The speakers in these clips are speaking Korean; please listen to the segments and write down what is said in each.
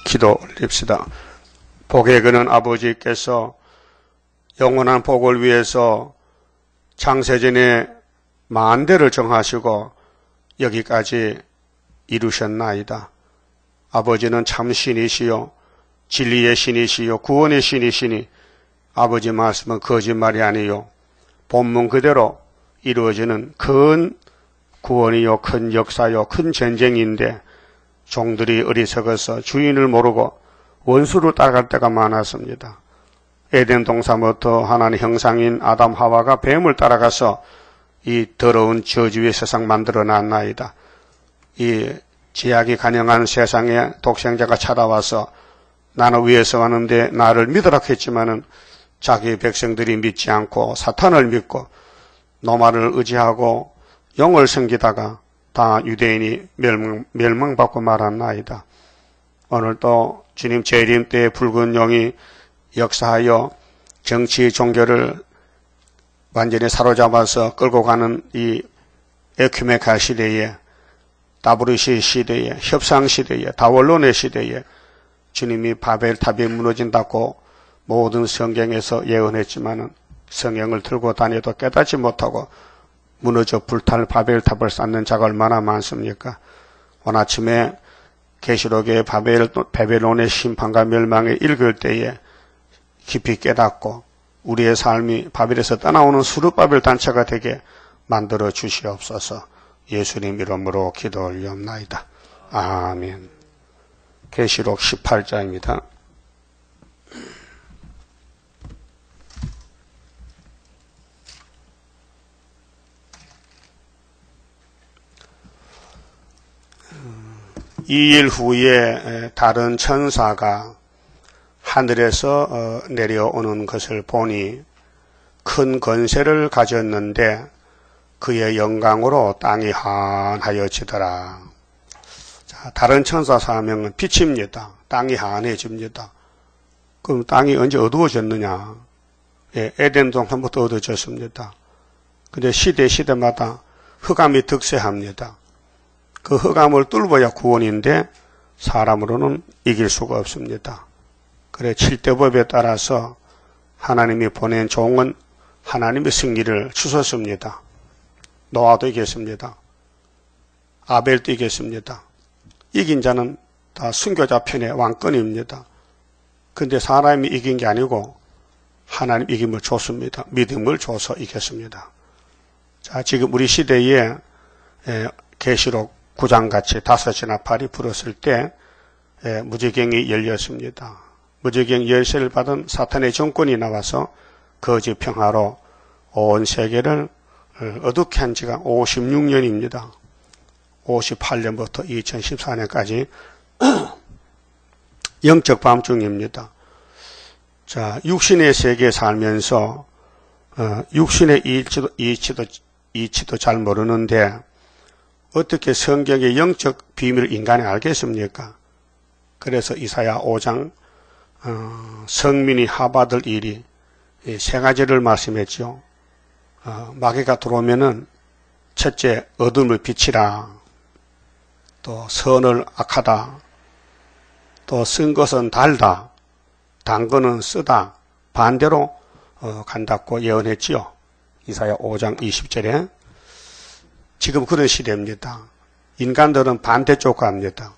기도 올립시다. 복에 그는 아버지께서 영원한 복을 위해서 창세전에 만대를 정하시고 여기까지 이루셨나이다. 아버지는 참 신이시요 진리의 신이시요 구원의 신이시니 아버지 말씀은 거짓말이 아니요 본문 그대로 이루어지는 큰 구원이요 큰 역사요 큰 전쟁인데 종들이 어리석어서 주인을 모르고 원수를 따라갈 때가 많았습니다. 에덴 동산부터 하나님 형상인 아담 하와가 뱀을 따라가서 이 더러운 저주의 세상 만들어 놨나이다. 이 제약이 간영한 세상에 독생자가 찾아와서 나는 위에서 왔는데 나를 믿으라 했지만은 자기 백성들이 믿지 않고 사탄을 믿고 노마를 의지하고 영을 섬기다가 다 유대인이 멸망받고 말았나이다. 오늘도 주님 재림 때 붉은 용이 역사하여 정치 종교를 완전히 사로잡아서 끌고 가는 이 에큐메칼 시대에 WC 시대에 협상 시대에 다원론의 시대에 주님이 바벨탑이 무너진다고 모든 성경에서 예언했지만은 성경을 들고 다녀도 깨닫지 못하고 무너져 불탈 바벨탑을 쌓는 자가 얼마나 많습니까? 오늘 아침에 계시록의 바벨론의 심판과 멸망을 읽을 때에 깊이 깨닫고 우리의 삶이 바벨에서 떠나오는 수르바벨 단체가 되게 만들어 주시옵소서. 예수님 이름으로 기도 올리옵나이다. 아멘. 계시록 18장입니다. 이 일 후에 다른 천사가 하늘에서 내려오는 것을 보니 큰 권세를 가졌는데 그의 영광으로 땅이 환하여지더라. 자, 다른 천사 사명은 빛입니다. 땅이 환해집니다. 그럼 땅이 언제 어두워졌느냐? 예, 에덴 동산부터 어두워졌습니다. 근데 시대마다 흑암이 득세합니다. 그 흑암을 뚫어야 구원인데 사람으로는 이길 수가 없습니다. 그래 7대법에 따라서 하나님이 보낸 종은 하나님의 승리를 주셨습니다. 노아도 이겼습니다. 아벨도 이겼습니다. 이긴 자는 다 순교자 편의 왕권입니다. 근데 사람이 이긴 게 아니고 하나님 이김을 줬습니다. 믿음을 줘서 이겼습니다. 자, 지금 우리 시대에 계시록 9장같이 5지나 8이 불었을 때 무지경이 열렸습니다. 무지경 열쇠를 받은 사탄의 정권이 나와서 거짓 평화로 온 세계를 어둡게 한 지가 56년입니다. 58년부터 2014년까지 영적 밤중입니다. 자, 육신의 세계에 살면서 육신의 이치도 잘 모르는데 어떻게 성경의 영적 비밀을 인간이 알겠습니까? 그래서 이사야 5장 성민이 하받을 일이 세 가지를 말씀했죠. 마귀가 들어오면은 첫째 어둠을 비치라, 또 선을 악하다, 또 쓴 것은 달다, 단 거는 쓰다, 반대로 간다고 예언했지요. 이사야 5장 20절에. 지금 그런 시대입니다. 인간들은 반대쪽 갑니다.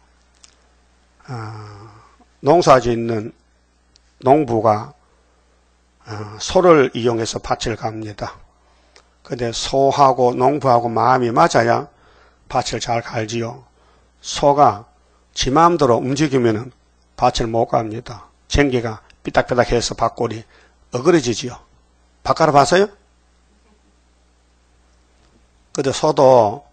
농사 짓는 농부가 소를 이용해서 밭을 갑니다. 근데 소하고 농부하고 마음이 맞아야 밭을 잘 갈지요. 소가 지 마음대로 움직이면 밭을 못 갑니다. 쟁기가 삐딱삐딱해서 밭골이 어그러지지요. 밭가루 봤어요? 근데 소도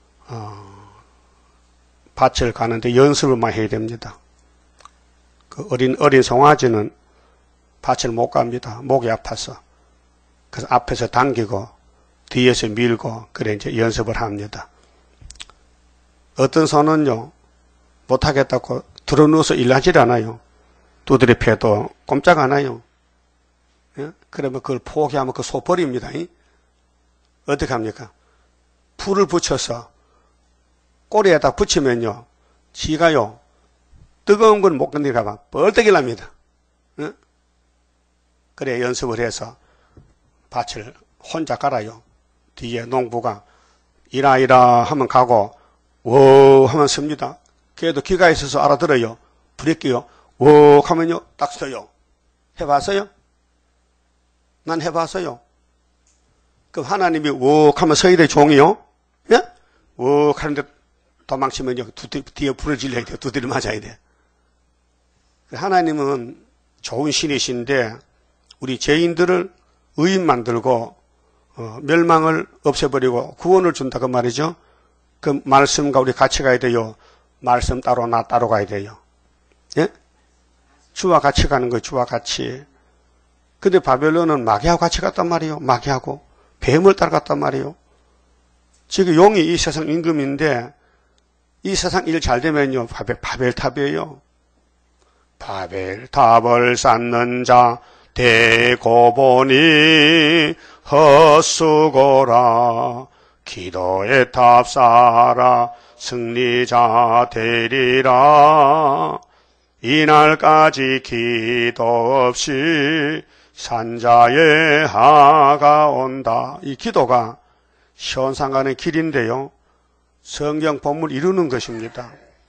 밭을 가는데 연습을 많이 해야 됩니다. 그 어린 송아지는 밭을 못 갑니다. 목이 아파서. 그래서 앞에서 당기고 뒤에서 밀고 그래 이제 연습을 합니다. 어떤 소는요 못하겠다고 들어누워서 일하질 않아요. 두드려 패도 꼼짝 안 해요. 예? 그러면 그걸 포기하면 그 소 버립니다. 어떻게 합니까? 풀을 붙여서 꼬리에다 붙이면요 지가요 뜨거운 건 못 건드릴까 봐 뻘떡이 납니다. 응? 그래 연습을 해서 밭을 혼자 갈아요. 뒤에 농부가 이라 하면 가고 워 하면 섭니다. 걔도 귀가 있어서 알아들어요. 브레이크요. 워 하면요 딱 서요. 해봤어요? 난 해봤어요. 그럼 하나님이 워 하면 서야 돼 종이요. 예? 워 하는데 도망치면요 뒤에 불을 질러야 돼요. 두드려 맞아야 돼. 하나님은 좋은 신이신데 우리 죄인들을 의인 만들고 멸망을 없애버리고 구원을 준다고 말이죠. 그 말씀과 우리 같이 가야 돼요. 말씀 따로 나 따로 가야 돼요. 예? 주와 같이 가는 거예요. 주와 같이. 근데 바벨론은 마귀하고 같이 갔단 말이에요. 마귀하고 뱀을 따라갔단 말이에요. 지금 용이 이 세상 임금인데 이 세상 일 잘 되면요 바벨탑이에요. 바벨탑을 쌓는 자 대고 보니 헛수고라. 기도의 탑 쌓아라 승리자 되리라. 이날까지 기도 없이 산자의 하가 온다. 이 기도가 현상가는 길인데요. 성경 본문을 이루는 것입니다.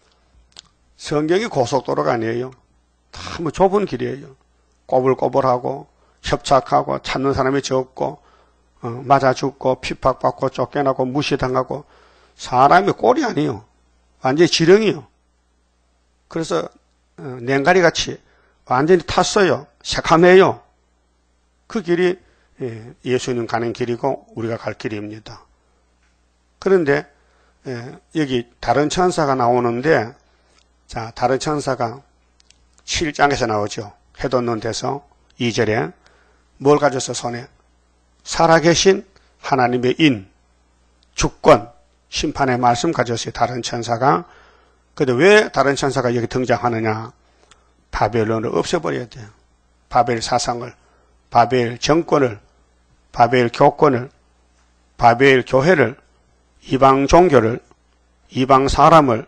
성경이 고속도로가 아니에요. 너무 좁은 길이에요. 꼬불꼬불하고 협착하고 찾는 사람이 적고 맞아 죽고 핍박받고 쫓겨나고 무시당하고 사람이 꼴이 아니에요. 완전히 지렁이요. 그래서 냉가리같이 완전히 탔어요. 새카매요. 그 길이 예수님 가는 길이고 우리가 갈 길입니다. 그런데 여기 다른 천사가 나오는데 자 다른 천사가 7장에서 나오죠. 해돋는 데서 2절에 뭘 가졌어 손에? 살아계신 하나님의 인, 주권, 심판의 말씀 가졌어요. 다른 천사가. 근데 왜 다른 천사가 여기 등장하느냐? 바벨론을 없애버려야 돼요. 바벨 사상을, 바벨 정권을, 바벨 교권을, 바벨 교회를, 이방 종교를, 이방 사람을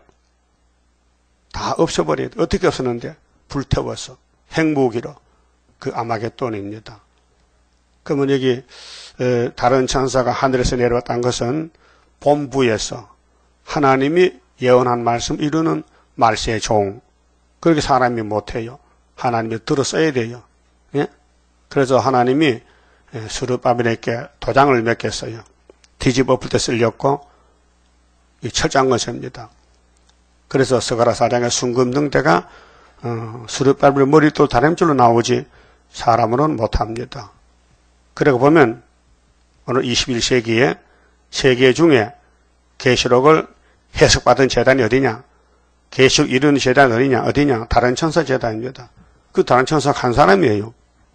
다 없애버려야 돼요. 어떻게 없었는데? 불태워서 핵무기로 그 아마겟돈입니다. 그러면 여기 다른 천사가 하늘에서 내려왔다는 것은 본부에서 하나님이 예언한 말씀 이루는 말세의 종. 그렇게 사람이 못해요. 하나님이 들어써야 돼요. 예? 그래서 하나님이 스룹바벨에게 도장을 맺겠어요. 뒤집어 엎을 때 쓸렸고 이 철장건세입니다. 그래서 스가랴 4장의 순금등대가 스룹바벨 머리돌 다림줄로 나오지 사람으로는 못합니다. 그리고 보면 오늘 21세기에 세계 중에 계시록을 해석받은 재단이 어디냐? 계시록 이루는 재단이 어디냐? 다른 천사 재단입니다. 그 다른 천사가 한 사람이에요.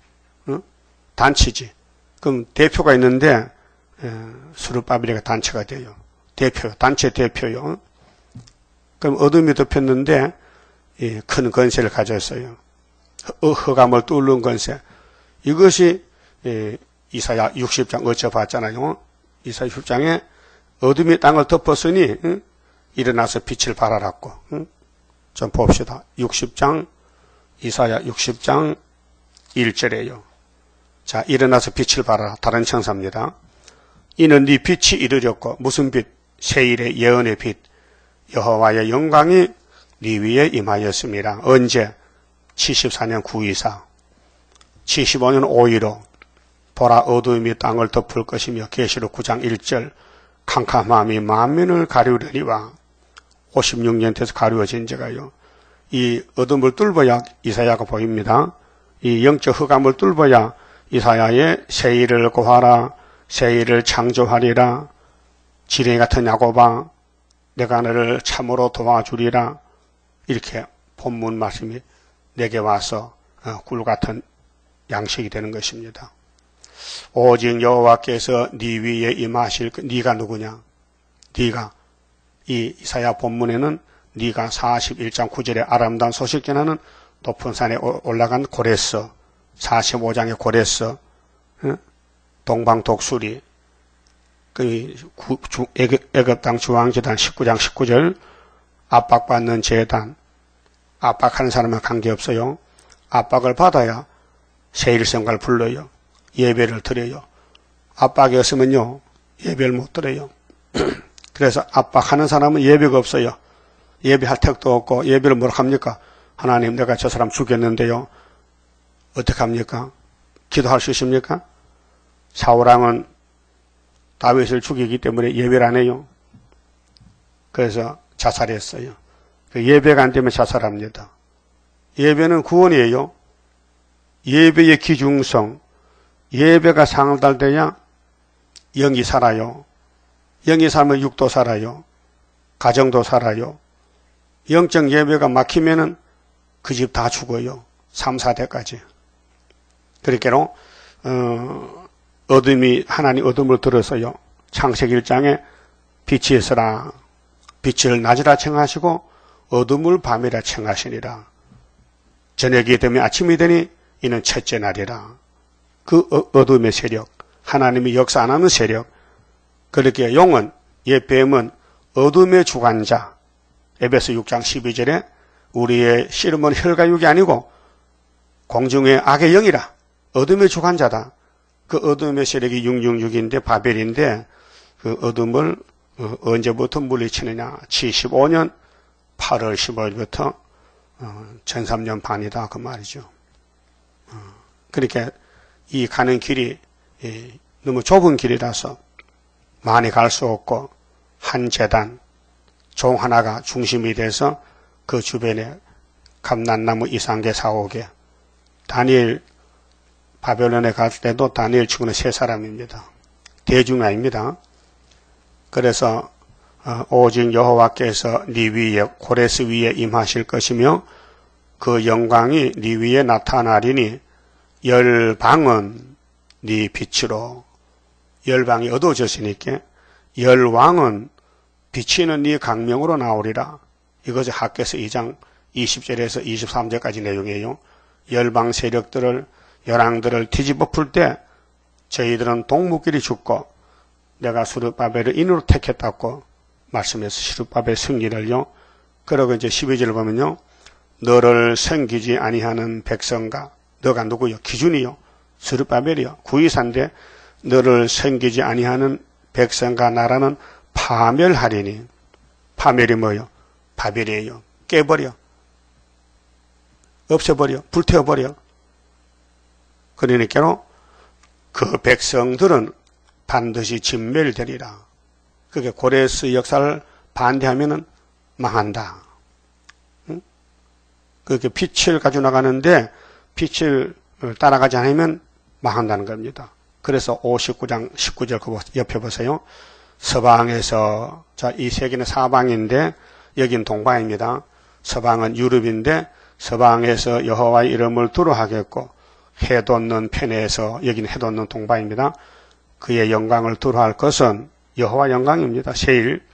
단체지. 그럼 대표가 있는데 스룹바벨이 단체가 돼요. 단체 대표요. 그럼 어둠이 덮였는데 큰 권세를 가졌어요. 흑암을 뚫는 권세. 이것이 이사야 60장 어쩌봤잖아요. 이사야 60장에 어둠이 땅을 덮었으니 일어나서 빛을 발하라고. 좀 봅시다. 60장 이사야 60장 1절에요. 자, 일어나서 빛을 발하라. 다른 천사입니다. 이는 네 빛이 이르렀고 무슨 빛? 세일의 예언의 빛. 여호와의 영광이 네 위에 임하였습니다. 언제? 74년 924 75년 515 보라 어두움이 땅을 덮을 것이며 계시록 9장 1절 캄캄함이 만민을 가리우려니와 56년 돼서 가리워진 자가요. 이 어둠을 뚫어야 이사야가 보입니다. 이 영적 흑암을 뚫어야 이사야의 세일을 고하라 세일을 창조하리라 지렁이 같은 야곱아 내가 너를 참으로 도와주리라 이렇게 본문 말씀이 내게 와서 꿀 같은 양식이 되는 것입니다. 오직 여호와께서 네 위에 임하실 네가 누구냐? 네가 이 이사야 본문에는 네가 41장 9절에 아름다운 소식 전하는 높은 산에 올라간 고레스 45장의 고레스 동방 독수리 애굽 땅 주왕재단 19장 19절 압박받는 재단 압박하는 사람은 관계없어요. 압박을 받아야 세일성가를 불러요. 예배를 드려요. 압박이 없으면요, 예배를 못 드려요. 그래서 압박하는 사람은 예배가 없어요. 예배할 택도 없고, 예배를 뭐라고 합니까? 하나님, 내가 저 사람 죽였는데요. 어떻게 합니까? 기도할 수 있습니까? 사울왕은 다윗을 죽이기 때문에 예배를 안 해요. 그래서 자살했어요. 예배가 안 되면 자살합니다. 예배는 구원이에요. 예배의 기중성, 예배가 상달돼야 영이 살아요. 영이 살면 육도 살아요. 가정도 살아요. 영적 예배가 막히면은 그 집 다 죽어요. 3, 4대까지. 그렇게로 어둠이, 하나님 어둠을 들어서요. 창세기 1장에 빛이 있으라. 빛을 낮이라 청하시고 어둠을 밤이라 청하시니라. 저녁이 되면 아침이 되니 이는 첫째 날이라. 그 어둠의 세력, 하나님이 역사 안 하는 세력, 그렇게 용은, 옛 뱀은 어둠의 주관자. 에베소 6장 12절에 우리의 씨름은 혈과 육이 아니고 공중의 악의 영이라. 어둠의 주관자다. 그 어둠의 세력이 666인데 바벨인데 그 어둠을 언제부터 물리치느냐. 75년 8월 15일부터 13년 반이다 그 말이죠. 그렇게 이 가는 길이 너무 좁은 길이라서 많이 갈 수 없고 한 재단, 종 하나가 중심이 돼서 그 주변에 감난나무 2~3개 4~5개. 다니엘 바벨론에 갈 때도 다니엘 치고는 3사람입니다. 대중 아닙니다. 그래서 오직 여호와께서 네 위에 고레스 위에 임하실 것이며 그 영광이 네 위에 나타나리니 열방은 네 빛으로. 열방이 어두워졌으니까 열왕은 비치는 네 강명으로 나오리라. 이것이 학개서 2장 20절에서 23절까지 내용이에요. 열방 세력들을 열왕들을 뒤집어 풀 때 저희들은 동무끼리 죽고 내가 스룹바벨을 인으로 택했다고 말씀해서 스룹바벨 승리를요. 그러고 이제 12절을 보면요. 너를 섬기지 아니하는 백성과 너가 누구요? 기준이요. 스룹바벨이요. 구이사인데 너를 섬기지 아니하는 백성과 나라는 파멸하리니. 파멸이 뭐요? 바벨이에요. 깨버려. 없애버려. 불태워버려. 그러니까 그 백성들은 반드시 진멸되리라. 그게 고레스 역사를 반대하면은 망한다. 응? 그렇게 빛을 가지고 나가는데 빛을 따라가지 않으면 망한다는 겁니다. 그래서 59장 19절 그 옆에 보세요. 서방에서, 자, 이 세계는 사방인데 여긴 동방입니다. 서방은 유럽인데 서방에서 여호와의 이름을 두루하겠고 해 돋는 편에서, 여기는 해 돋는 동방입니다. 그의 영광을 두루할 것은 여호와 영광입니다. 세일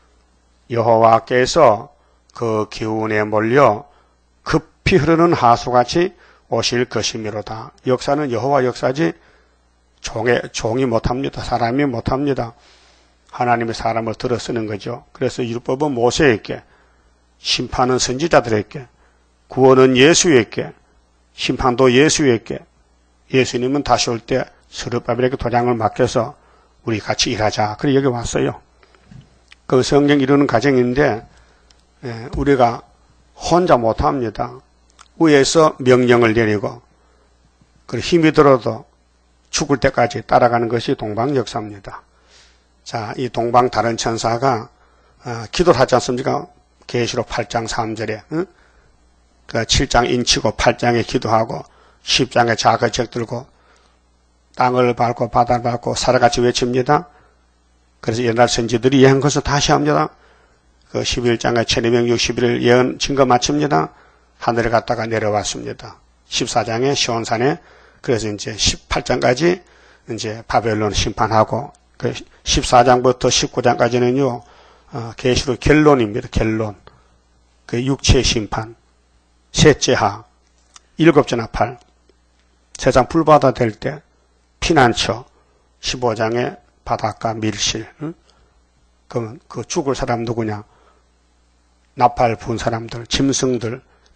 여호와께서 그 기운에 몰려 급히 흐르는 하수같이 오실 것이미로다. 역사는 여호와 역사지 종이 못합니다. 사람이 못합니다. 하나님의 사람을 들어 쓰는 거죠. 그래서 율법은 모세에게, 심판은 선지자들에게, 구원은 예수에게, 심판도 예수에게, 예수님은 다시 올 때 스룹바벨에게 도장을 맡겨서 우리 같이 일하자. 그래 여기 왔어요. 그 성경 이루는 과정인데 우리가 혼자 못합니다. 위에서 명령을 내리고 그 힘이 들어도 죽을 때까지 따라가는 것이 동방 역사입니다. 자, 이 동방 다른 천사가 기도를 하지 않습니까? 계시록 8장 3절에 응? 그 7장 인치고 8장에 기도하고 10장에 자거책 들고 땅을 밟고 바다를 밟고 살아같이 외칩니다. 그래서 옛날 선지들이 예언한 것을 다시 합니다. 그 11장에 1261일 예언 증거 마칩니다. 하늘에 갔다가 내려왔습니다. 14장에 시온산에, 그래서 이제 18장까지 이제 바벨론 심판하고, 그 14장부터 19장까지는요, 계시록 결론입니다. 결론. 그 육체 심판, 셋째 하, 일곱째 나팔, 세상 불바다 될 때, 피난처, 15장에 바닷가 밀실. 응? 그러면 그 죽을 사람 누구냐? 나팔 부은 사람들, 짐승들,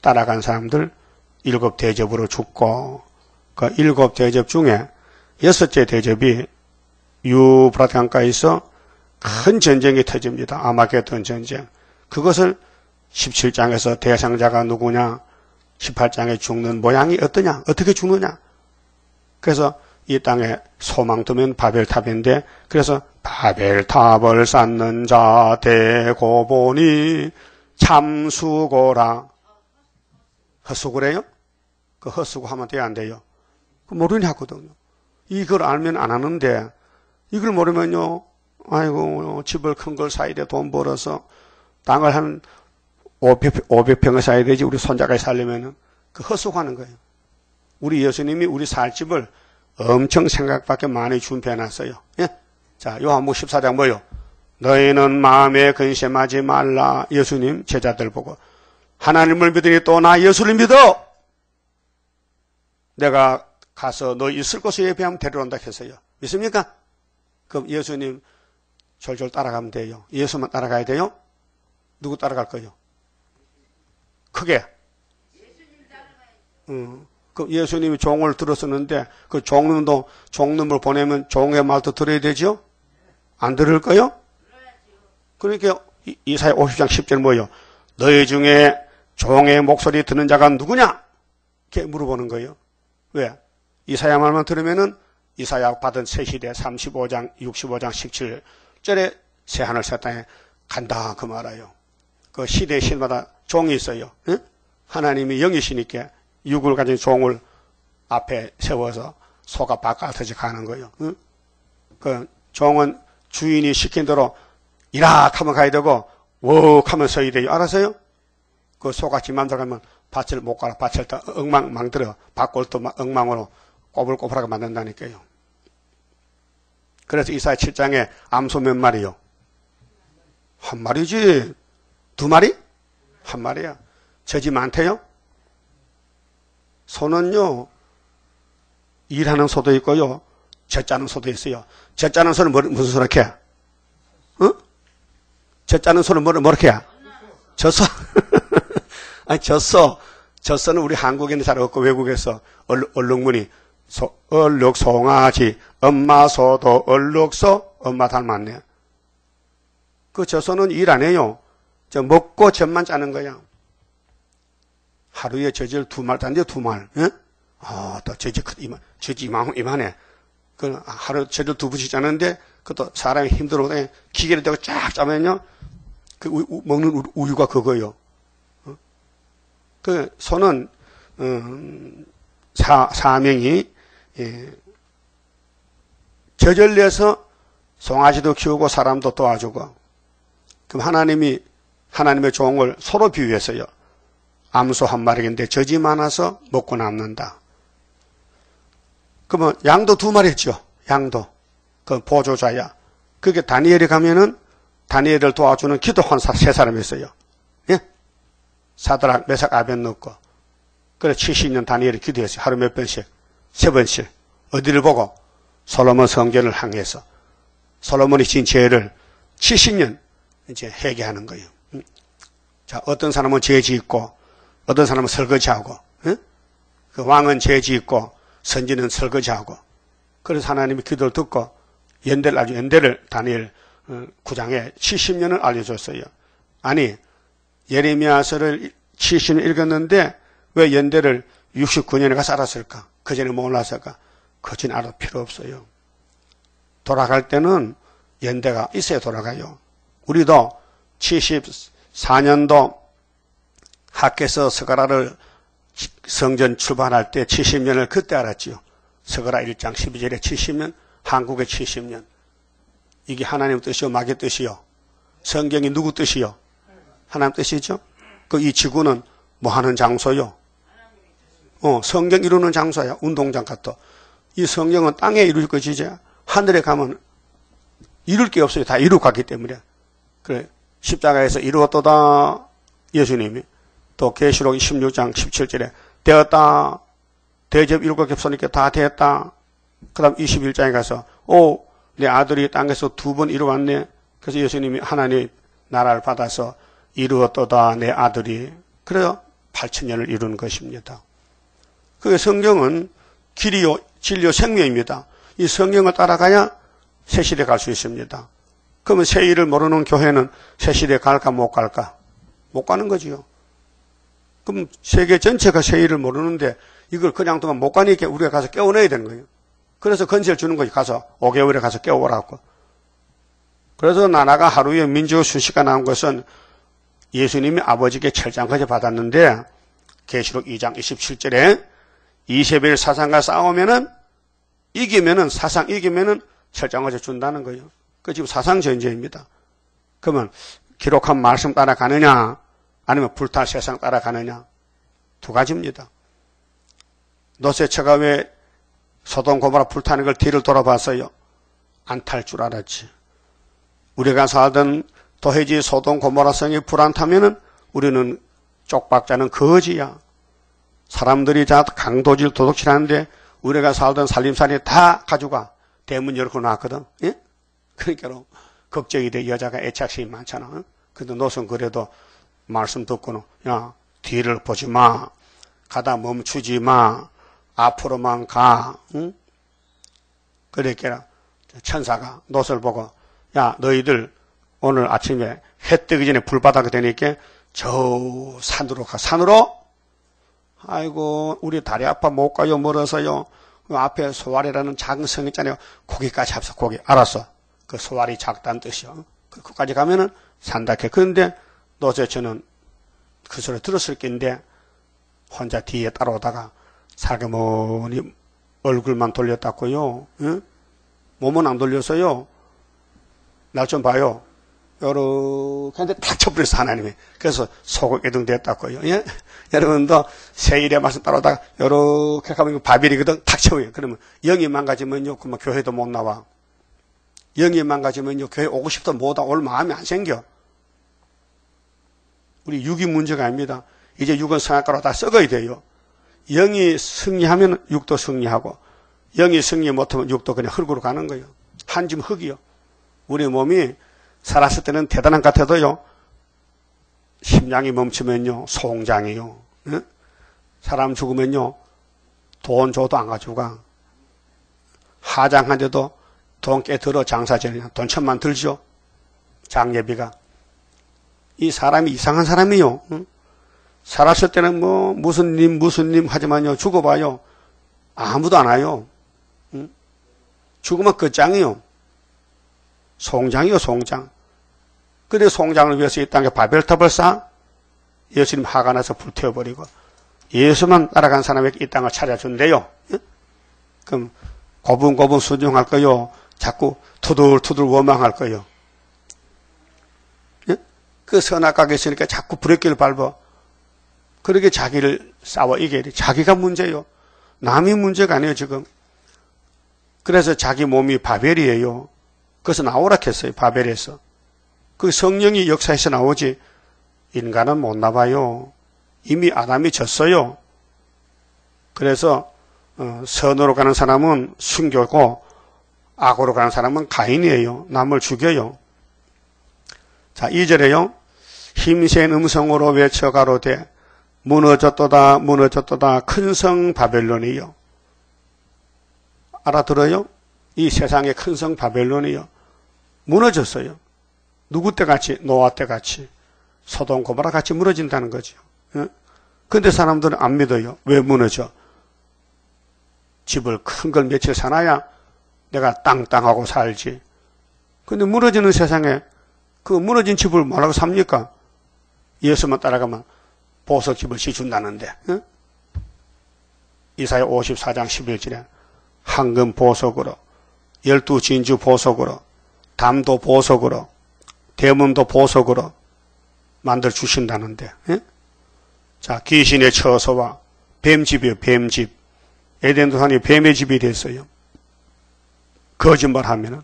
따라간 사람들 7대접으로 죽고, 그 7대접 중에 6째 대접이 유브라트 강가에서 큰 전쟁이 터집니다. 아마겟돈 전쟁. 그것을 17장에서 대상자가 누구냐, 18장에 죽는 모양이 어떠냐, 어떻게 죽느냐. 그래서 이 땅에 소망터면 바벨탑인데, 그래서 바벨탑을 쌓는 자 되고 보니 참 수고라. 헛수고래요? 그 헛수고 하면 돼요, 안 돼요? 모르니 하거든요. 이걸 알면 안 하는데, 이걸 모르면요, 아이고, 집을 큰 걸 사야 돼, 돈 벌어서. 땅을 한 500평을 사야 되지, 우리 손자가 살려면은. 그 헛수고하는 거예요. 우리 예수님이 우리 살 집을 엄청 생각밖에 많이 준비해놨어요. 예? 자, 요한복음 14장 뭐요? 너희는 마음에 근심하지 말라. 예수님 제자들 보고. 하나님을 믿으니 또 나 예수를 믿어. 내가 가서 너 있을 곳에 예배하면 데려온다 했어요. 믿습니까? 그럼 예수님 졸졸 따라가면 돼요. 예수만 따라가야 돼요? 누구 따라갈 거예요? 크게. 그 예수님이 종을 들었었는데 그 종놈도 종놈을 보내면 종의 말도 들어야 되죠? 안 들을 거요? 그러니까 이사야 50장 10절 뭐예요? 너희 중에 종의 목소리 듣는 자가 누구냐? 이렇게 물어보는 거예요. 왜? 이사야 말만 들으면은 이사야 받은 새 시대 35장 65장 17절에 새하늘 새 땅에 간다 그 말이에요. 그 시대 시마다 종이 있어요. 응? 하나님이 영이시니까 육을 가진 종을 앞에 세워서 소가 바깥까지 가는 거예요. 응? 그 종은 주인이 시킨 대로 이락 하면 가야 되고 웍 하면 서야 돼요. 알았어요? 그 소가 지 맘대로 가면 밭을 못 가라. 밭을 다 엉망 망들어. 밭골도 엉망으로 꼬불꼬불하게 만든다니까요. 그래서 이사야 7장에 암소 몇 마리요? 한 마리지. 두 마리? 한 마리야. 젖이 많대요? 소는요, 일하는 소도 있고요, 젖 짜는 소도 있어요. 젖 짜는 소는 무슨 소리 해? 어? 젖 짜는 소는 뭐렇게 해? 젖소? 아니, 젖소는 우리 한국에는 잘 없고 외국에서 얼룩무늬, 얼룩 송아지, 엄마 소도 얼룩소, 엄마 닮았네. 그 젖소는 일 안 해요. 먹고 젖만 짜는 거야. 하루에 젖을 2말 짠데 2말. 예? 또 젖이 이만해. 그 하루 젖을 2번씩 짜는데 그것도 사람이 힘들어. 기계를 대고 쫙 짜면요. 그 먹는 우유가 그거예요. 그 소는 사명이 젖을 내서 송아지도 키우고 사람도 도와주고. 그럼 하나님의 종을 소로 비유했어요. 암소 한 마리인데 젖이 많아서 먹고 남는다. 그러면 양도 2마리 했죠. 양도. 그 보조자야. 그게 다니엘에 가면은 다니엘을 도와주는 기도원 3사람이 있어요. 예? 사드락, 메삭, 아벤노고. 그래 70년 다니엘이 기도했어요. 하루 몇 번씩? 3번씩. 어디를 보고? 솔로몬 성전을 향해서. 솔로몬이 진 죄를 70년 이제 회개하는 거예요. 자, 어떤 사람은 죄 짓고, 어떤 사람은 설거지하고, 응? 그 왕은 죄 짓고, 선지는 설거지하고. 그래서 하나님이 기도를 듣고, 연대를 다니엘 9장에 70년을 알려줬어요. 아니, 예레미야서를 70년 읽었는데, 왜 연대를 69년에 가서 알았을까? 그 전에 몰랐을까? 그 전에 알아도 필요 없어요. 돌아갈 때는 연대가 있어야 돌아가요. 우리도 74년도 학교에서 스가랴를 성전 출발할 때 70년을 그때 알았지요. 스가랴 1장 12절에 70년, 한국의 70년. 이게 하나님 뜻이요, 마귀 뜻이요. 성경이 누구 뜻이요? 하나님 뜻이죠. 그 이 지구는 뭐 하는 장소요? 성경 이루는 장소야. 운동장 같아. 이 성경은 땅에 이룰 것이지 하늘에 가면 이룰 게 없어요. 다 이루고 갔기 때문에. 그래. 십자가에서 이루었도다. 예수님이. 또 계시록 16장 17절에 되었다. 대접 7겹 쏘니까 다 되었다. 그 다음 21장에 가서 내 아들이 땅에서 2번 이루었네. 그래서 예수님이 하나님 나라를 받아서 이루었도다 내 아들이. 그래요. 8,000년을 이루는 것입니다. 그 성경은 길이요, 진리요, 생명입니다. 이 성경을 따라가야 새 시대 갈 수 있습니다. 그러면 새 일을 모르는 교회는 새 시대 갈까 못 갈까? 못 가는 거지요. 그럼 세계 전체가 새 일을 모르는데 이걸 그냥 두면 못 가니까 우리가 가서 깨워내야 되는 거예요. 그래서 건세를 주는 거지. 가서 5개월에 가서 깨워오라고. 그래서 나나가 하루에 민주 수시가 나온 것은 예수님이 아버지께 철장까지 받았는데 계시록 2장 27절에 이세벨 사상과 싸우면은 이기면은 사상 이기면은 철장까지 준다는 거예요. 그 지금 사상 전제입니다. 그러면 기록한 말씀 따라가느냐 아니면 불탈 세상 따라가느냐 두 가지입니다. 노세처가 왜 소돔 고모라 불타는 걸 뒤를 돌아봤어요? 안 탈 줄 알았지. 우리가 살던 도해지 소돔 고모라 성이 불 안 타면은 우리는 쪽박자는 거지야. 사람들이 다 강도질 도둑질하는데 우리가 살던 살림살이 다 가져가 대문 열고 놨거든. 예? 그러니까 걱정이 돼. 여자가 애착심이 많잖아. 근데 너선 그래도 말씀 듣고는 야 뒤를 보지 마. 가다 멈추지 마. 앞으로만 가. 응? 그러니까 천사가 놋을 보고 야 너희들 오늘 아침에 해 뜨기 전에 불바다가 되니까 저 산으로 가. 산으로? 아이고 우리 다리 아파 못 가요. 멀어서요. 그 앞에 소알이라는 작은 성 있잖아요. 거기까지 합서. 거기 알았어. 그 소알이 작다는 뜻이요. 거기까지 가면은 산다케. 그런데 노세처는 그 소리 들었을 낀데 혼자 뒤에 따라오다가 사그머니 얼굴만 돌렸다고요. 응? 몸은 안 돌렸어요. 날 좀 봐요. 요렇게 한데 탁 쳐버렸어 하나님이. 그래서 속을 애동됐다고요. 예? 여러분도 세일의 말씀 따라오다가 요렇게 가면 바벨이거든. 탁 쳐요. 그러면 영이 망가지면요. 그러면 교회도 못 나와. 영이 망가지면요. 교회 오고 싶도 못 올 마음이 안 생겨. 우리 육이 문제가 아닙니다. 이제 육은 성악가로 다 썩어야 돼요. 영이 승리하면 육도 승리하고 영이 승리 못하면 육도 그냥 흙으로 가는 거예요. 한 줌 흙이요. 우리 몸이 살았을 때는 대단한 것 같아도요. 심장이 멈추면요. 송장이요. 응? 사람 죽으면요. 돈 줘도 안 가져가. 하장한데도 돈 꽤 들어 장사제냐. 돈 1,000만 들죠. 장례비가. 이 사람이 이상한 사람이요. 응? 살았을 때는 뭐 무슨 님 하지만요. 죽어봐요. 아무도 안 와요. 응? 죽으면 끝장이요. 송장이요. 송장. 그래 송장을 위해서 이 땅에 바벨탑을 쌓아 예수님 화가 나서 불태워버리고 예수만 따라간 사람에게 이 땅을 찾아준대요. 응? 그럼 고분고분 순종할 거요. 자꾸 투들투들 원망할 거요. 응? 그 선악가게 있으니까 자꾸 브레이크를 밟아. 그렇게 자기를 싸워 이겨야 돼. 자기가 문제요. 남이 문제가 아니에요, 지금. 그래서 자기 몸이 바벨이에요. 그래서 나오라 했어요, 바벨에서. 그 성령이 역사에서 나오지, 인간은 못 나와요. 이미 아담이 졌어요. 그래서, 선으로 가는 사람은 순교고, 악으로 가는 사람은 가인이에요. 남을 죽여요. 자, 2절에요. 힘센 음성으로 외쳐 가로되, 무너졌도다 무너졌도다 큰 성 바벨론이요. 알아들어요? 이 세상의 큰 성 바벨론이요. 무너졌어요. 누구 때 같이? 노아 때 같이. 소돔 고모라 같이 무너진다는 거죠. 그런데 사람들은 안 믿어요. 왜 무너져? 집을 큰 걸 며칠 사놔야 내가 땅땅하고 살지. 근데 무너지는 세상에 그 무너진 집을 뭐라고 삽니까? 예수만 따라가면 보석집을 지준다는데. 응? 이사야 54장 11절에 황금 보석으로 12진주 보석으로 담도 보석으로 대문도 보석으로 만들어 주신다는데. 응? 자, 귀신의 처소와 뱀집이요. 뱀집. 에덴 동산이 뱀의 집이 됐어요. 거짓말하면은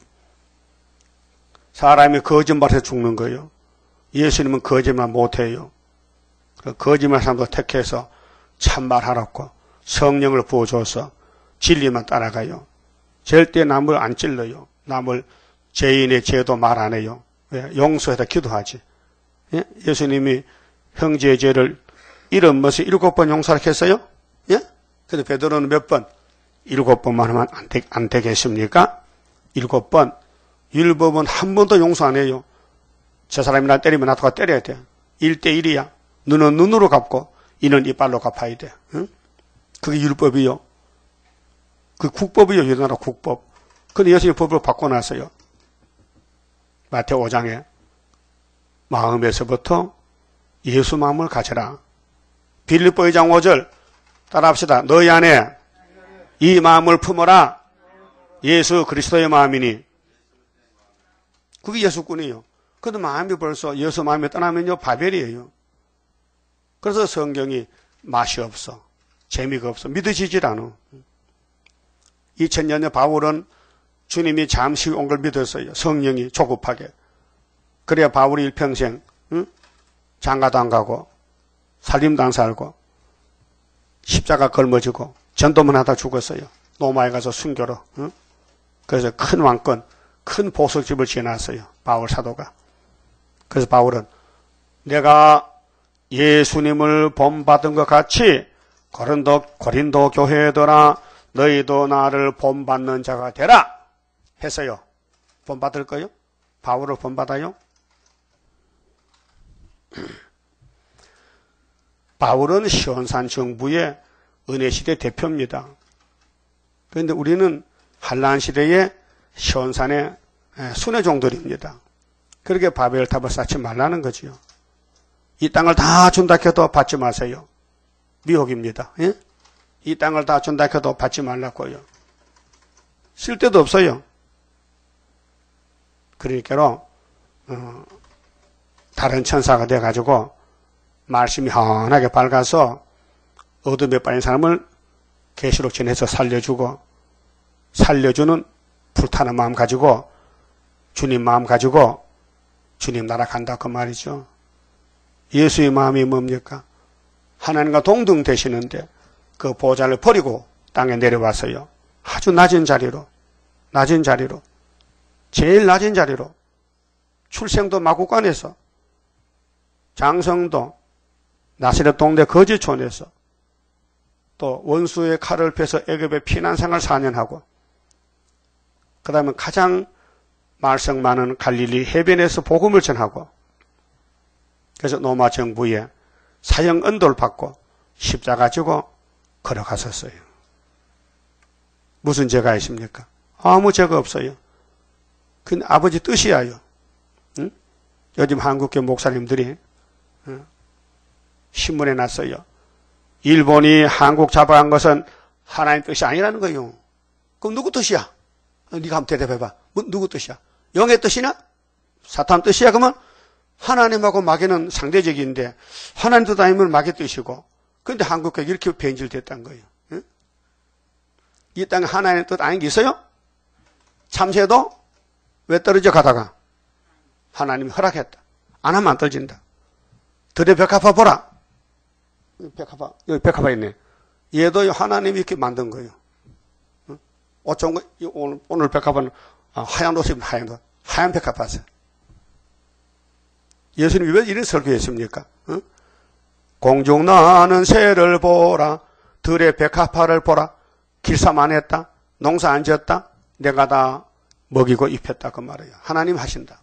사람이 거짓말해서 죽는 거예요. 예수님은 거짓말 못해요. 거짓말 사람도 택해서 참말하라고 성령을 부어줘서 진리만 따라가요. 절대 남을 안 찔러요. 남을 죄인의 죄도 말 안 해요. 왜? 용서해서 기도하지. 예? 예수님이 형제의 죄를 이런 것을 7번 용서를 했어요? 예? 근데 베드로는 몇 번? 7번만 하면 안 되겠습니까? 7번. 율법은 한 번도 용서 안 해요. 저 사람이 날 때리면 나도 때려야 돼. 1대1이야. 눈은 눈으로 갚고 이는 이빨로 갚아야 돼. 응? 그게 율법이요. 그 국법이요. 우리나라 국법. 근데 예수님 법을 바꿔놨어요. 마태오 5장에 마음에서부터 예수 마음을 가져라. 빌립보 2장 5절 따라합시다. 너희 안에 이 마음을 품어라. 예수 그리스도의 마음이니. 그게 예수꾼이에요. 그런데 마음이 벌써 예수 마음이 떠나면요 바벨이에요. 그래서 성경이 맛이 없어. 재미가 없어. 믿어지질 않아. 2000년에 바울은 주님이 잠시 온 걸 믿었어요. 성령이 조급하게. 그래야 바울이 일평생 장가도 안 가고 살림도 안 살고 십자가 걸머지고 전도만 하다 죽었어요. 로마에 가서 순교로. 그래서 큰 왕권, 큰 보석집을 지어놨어요. 바울 사도가. 그래서 바울은 내가 예수님을 본받은 것 같이 고린도 교회들아 너희도 나를 본받는 자가 되라 했어요. 본받을 거요? 바울을 본받아요? 바울은 시온산 정부의 은혜시대 대표입니다. 그런데 우리는 한란시대의 시온산의 순회종들입니다. 그렇게 바벨탑을 쌓지 말라는 거지요. 이 땅을 다 준다 해도 받지 마세요. 미혹입니다. 예? 이 땅을 다 준다 해도 받지 말라고요. 쓸데도 없어요. 그러니까 다른 천사가 돼가지고 말씀이 환하게 밝아서 어둠에 빠진 사람을 계시록 전해서 살려주고 살려주는 불타는 마음 가지고 주님 마음 가지고 주님 나라 간다 그 말이죠. 예수의 마음이 뭡니까? 하나님과 동등 되시는데 그 보좌를 버리고 땅에 내려와서요. 아주 낮은 자리로 제일 낮은 자리로 출생도 마구간에서 장성도 나사렛 동네 거지촌에서 또 원수의 칼을 빼서 애굽에 피난생활 4년 하고 그 다음에 가장 말썽 많은 갈릴리 해변에서 복음을 전하고 그래서 로마 정부에 사형 언도를 받고 십자가 지고 걸어갔었어요. 무슨 죄가 있습니까? 아무 죄가 없어요. 근데 아버지 뜻이야요. 응? 요즘 한국교 목사님들이 신문에 났어요. 일본이 한국 잡아간 것은 하나님 뜻이 아니라는 거예요. 그럼 누구 뜻이야? 네가 한번 대답해봐. 누구 뜻이야? 영의 뜻이냐? 사탄 뜻이야? 그러면 하나님하고 마귀는 상대적인데 하나님 뜻 아니면 마귀 뜻이고 그런데 한국교가 이렇게 변질됐다는 거예요. 응? 이 땅에 하나님의 뜻 아닌 게 있어요? 참새도 왜 떨어져 가다가 하나님이 허락했다. 안 하면 안 떨어진다. 들의 백합화 보라. 백합화, 여기 백합화 있네. 얘도 하나님이 이렇게 만든 거예요. 옷 좋은 거, 오늘 백합화는 하얀 옷 입으면 하얀 백합화죠. 예수님이 왜 이런 설교했습니까? 공중 나는 새를 보라. 들의 백합화를 보라. 길쌈안했다. 농사 안 지었다. 내가 다 먹이고 입혔다 그 말이에요. 하나님 하신다.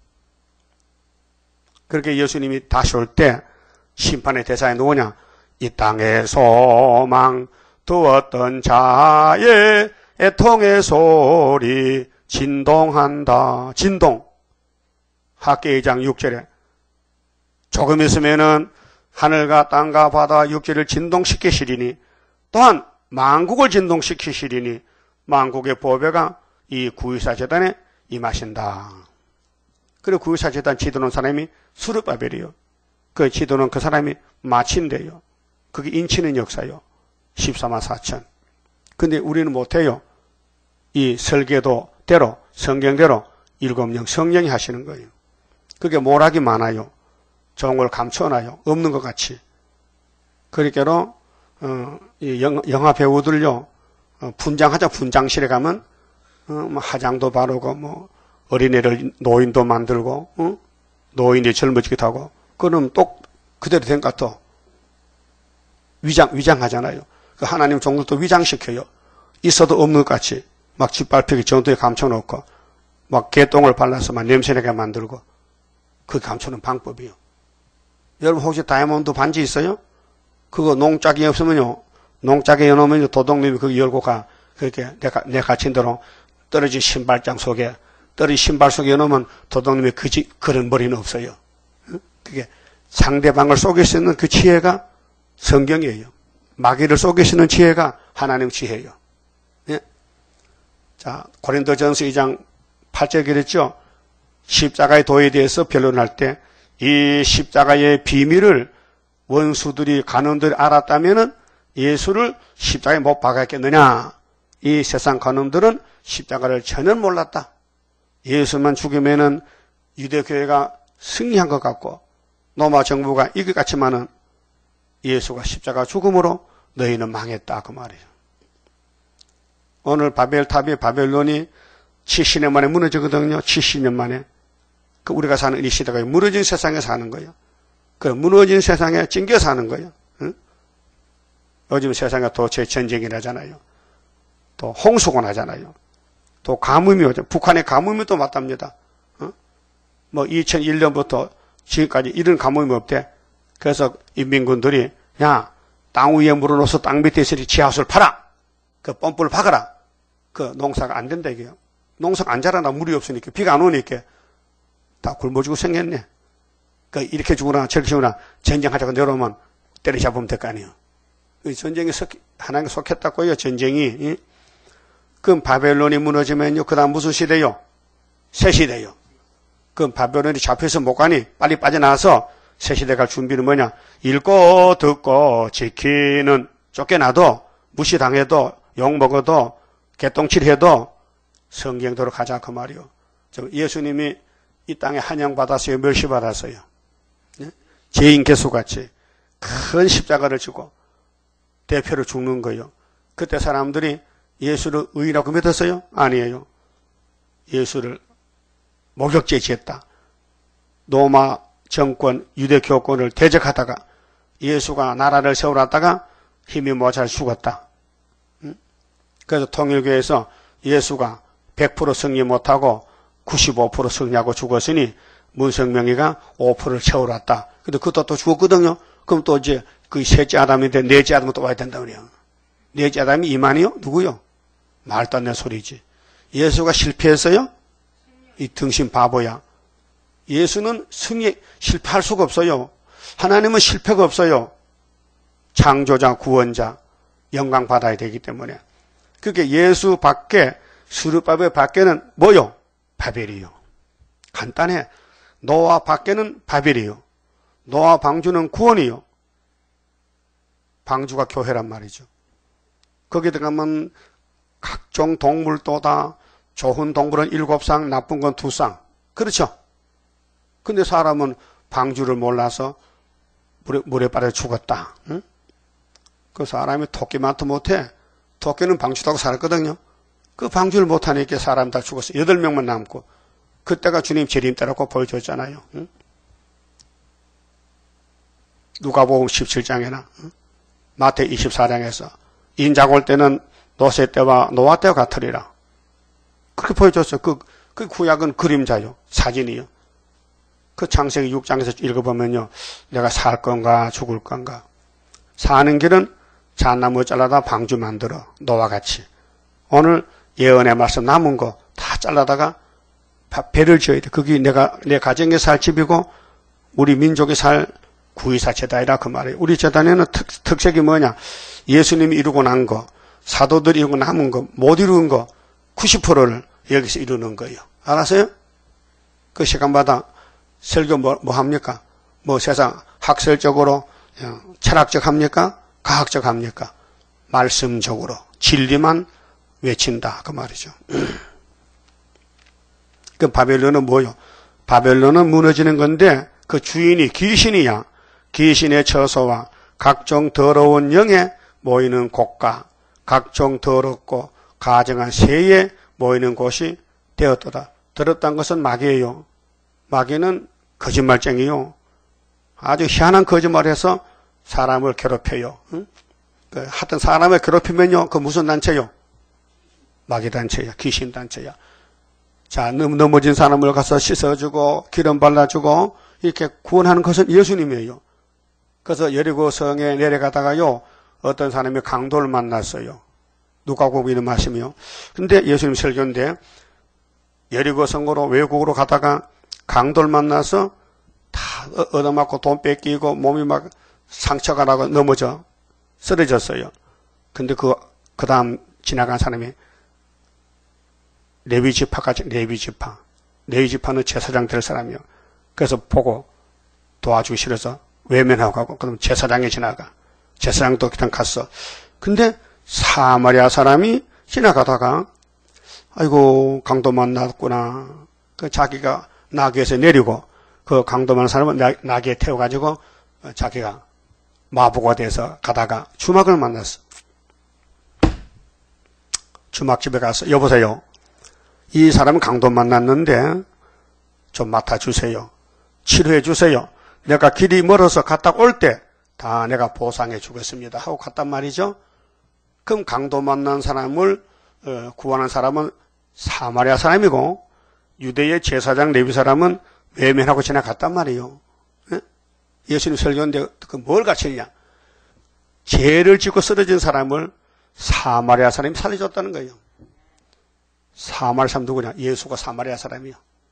그렇게 예수님이 다시 올 때 심판의 대상이 누구냐? 이 땅의 소망 두었던 자의 애통의 소리 진동한다. 진동. 학계 2장 6절에 조금 있으면은 하늘과 땅과 바다 육지를 진동시키시리니 또한 만국을 진동시키시리니 만국의 보배가 이 구유사 제단에 임하신다. 그리고 구유사 제단 지도는 사람이 수르바벨이요. 그 지도는 그 사람이 마친대요. 그게 인치는 역사요. 14만 4천. 근데 우리는 못해요. 이 설계도대로 성경대로 일곱령 성령이 하시는 거예요. 그게 모락이 많아요. 좋은 걸 감춰놔요. 없는 것 같이. 그러니까 이 영화 배우들요. 분장하자 분장실에 가면 뭐 화장도 바르고 뭐 어린애를 노인도 만들고 노인이 젊어지기도 하고 그럼 똑 그대로 된 것 같아. 위장하잖아요. 그 하나님 종들도 위장시켜요. 있어도 없는 것 같이 막 짓밟히게 정도에 감춰놓고 막 개똥을 발라서 막 냄새나게 만들고 그 감추는 방법이요. 여러분 혹시 다이아몬드 반지 있어요? 그거 농짝이 없으면요. 농짝에 여놓으면 도둑님이 그거 열고 가. 그렇게 내 갇힌 대로 떨어진 신발장 속에 떨어진 신발 속에 여놓으면 도둑님이 그런 머리는 없어요. 그게 상대방을 속일 수 있는 그 지혜가 성경이에요. 마귀를 속일 수 있는 지혜가 하나님 지혜예요. 예? 자, 고린도전서 2장 8절에 그랬죠. 십자가의 도에 대해서 변론할 때 이 십자가의 비밀을 원수들이 간원들이 알았다면은 예수를 십자가에 못 박았겠느냐. 이 세상 간원들은 십자가를 전혀 몰랐다. 예수만 죽이면은 유대교회가 승리한 것 같고 로마 정부가 이길 것 같지만은 예수가 십자가 죽음으로 너희는 망했다 그 말이에요. 오늘 바벨탑이 바벨론이 70년 만에 무너지거든요. 70년 만에. 그 우리가 사는 이 시대가 무너진 세상에 사는 거예요. 그 무너진 세상에 찡겨 사는 거예요. 응? 요즘 세상에 도체 전쟁이 나잖아요. 또 홍수가 나잖아요. 또 가뭄이 오죠. 북한의 가뭄이 또 맞답니다. 뭐 2001년부터 지금까지 이런 가뭄이 없대. 그래서 인민군들이 야, 땅 위에 물어놓아서 땅 밑에 있으니 지하수를 파라. 그 펌프를 박아라. 그 농사가 안 된다 이게요. 농사가 안 자라나 물이 없으니까 비가 안 오니까 다 굶어 죽고 생겼네. 그 이렇게 죽으나 저렇게 죽으나 전쟁하자고 내려오면 때려잡으면 될 거 아니에요. 전쟁에 하나님께 속했다고요. 전쟁이. 그럼 바벨론이 무너지면요. 그 다음 무슨 시대요? 새 시대요. 그럼 바벨론이 잡혀서 못 가니 빨리 빠져나와서 새 시대 갈 준비는 뭐냐? 읽고 듣고 지키는 쫓겨나도 무시당해도 욕먹어도 개똥칠해도 성경대로 가자 그 말이요. 예수님이 이 땅에 한영받았어요? 멸시받았어요? 네? 죄인 개수같이 큰 십자가를 지고 대표로 죽는 거예요. 그때 사람들이 예수를 의인이라고 믿었어요? 아니에요. 예수를 목욕죄 지었다. 로마 정권, 유대교권을 대적하다가 예수가 나라를 세우려다가 힘이 모자라 죽었다. 그래서 통일교에서 예수가 100% 승리 못하고 95% 승리하고 죽었으니 문성명이가 5%를 채우러 왔다. 근데 그것도 또 죽었거든요. 그럼 또 이제 그 셋째 아담인데 넷째 아담은 또 와야 된다 그래요. 넷째 아담이 이만이요? 누구요? 말도 안 되는 소리지. 예수가 실패했어요? 이 등신 바보야. 예수는 실패할 수가 없어요. 하나님은 실패가 없어요. 창조자, 구원자, 영광 받아야 되기 때문에. 그게 예수 밖에, 수르바벨 밖에는 뭐요? 바벨이요. 간단해. 노아 밖에는 바벨이요. 노아 방주는 구원이요. 방주가 교회란 말이죠. 거기에 들어가면 각종 동물도 다 좋은 동물은 7쌍, 나쁜 건 2쌍. 그렇죠? 근데 사람은 방주를 몰라서 물에 빠져 죽었다. 응? 그 사람이 토끼만도 못해. 토끼는 방주 타고 살았거든요. 그 방주를 못하니까 사람 다 죽었어요. 8명만 남고. 그때가 주님 재림 때라고 보여줬잖아요. 응? 누가복음 17장에나 마태 24장에서 인자가 올 때는 노세 때와 노아 때와 같으리라. 그렇게 보여줬어요. 그 구약은 그림자요. 사진이요. 그 창세기 6장에서 읽어보면요. 내가 살 건가 죽을 건가. 사는 길은 잣나무 잘라다 방주 만들어. 너와 같이. 오늘 예언의 말씀 남은 거 다 잘라다가 배를 지어야 돼. 그게 내 가정에 살 집이고 우리 민족에 살 구의사 재단이라 그 말이에요. 우리 재단에는 특색이 뭐냐. 예수님이 이루고 난 거, 사도들이 이루고 남은 거, 못 이룬 거 90%를 여기서 이루는 거예요. 알았어요? 그 시간마다 설교 뭐 합니까? 뭐 세상 학설적으로 철학적 합니까? 과학적 합니까? 말씀적으로 진리만 외친다 그 말이죠. 그 바벨론은 뭐요? 바벨론은 무너지는 건데 그 주인이 귀신이야. 귀신의 처소와 각종 더러운 영에 모이는 곳과 각종 더럽고 가증한 새에 모이는 곳이 되었도다. 더럽다는 것은 마귀예요. 마귀는 거짓말쟁이요. 아주 희한한 거짓말을 해서 사람을 괴롭혀요. 응? 하여튼 사람을 괴롭히면요, 그 무슨 단체요? 마귀단체야, 귀신단체야. 자, 넘어진 사람을 가서 씻어주고, 기름 발라주고, 이렇게 구원하는 것은 예수님이에요. 그래서 여리고 성에 내려가다가요, 어떤 사람이 강도를 만났어요. 누가복음 이런 말씀이요. 근데 예수님 설교인데, 여리고 성으로 외국으로 가다가 강도를 만나서 다 얻어맞고 돈 뺏기고 몸이 막 상처가 나고 넘어져 쓰러졌어요. 근데 그 다음 지나간 사람이 레위 지파는 제사장 될 사람이요. 그래서 보고 도와주기 싫어서 외면하고 가고, 그럼 제사장이 지나가. 제사장도 그냥 갔어. 근데 사마리아 사람이 지나가다가, 아이고, 강도 만났구나. 그 자기가 나귀에서 내리고, 그 강도 만난 사람은 나귀에 태워가지고, 자기가 마부가 돼서 가다가 주막을 만났어. 주막집에 가서, 여보세요. 이 사람은 강도 만났는데, 좀 맡아주세요. 치료해주세요. 내가 길이 멀어서 갔다 올 때, 다 내가 보상해 주겠습니다. 하고 갔단 말이죠. 그럼 강도 만난 사람을 구원한 사람은 사마리아 사람이고, 유대의 제사장 레위 사람은 외면하고 지나갔단 말이에요. 예수님 설교인데 뭘 가르치냐? 죄를 짓고 쓰러진 사람을 사마리아 사람이 살려줬다는 거예요. 사마리아 사람 누구냐? 예수가 사마리아 사람이요.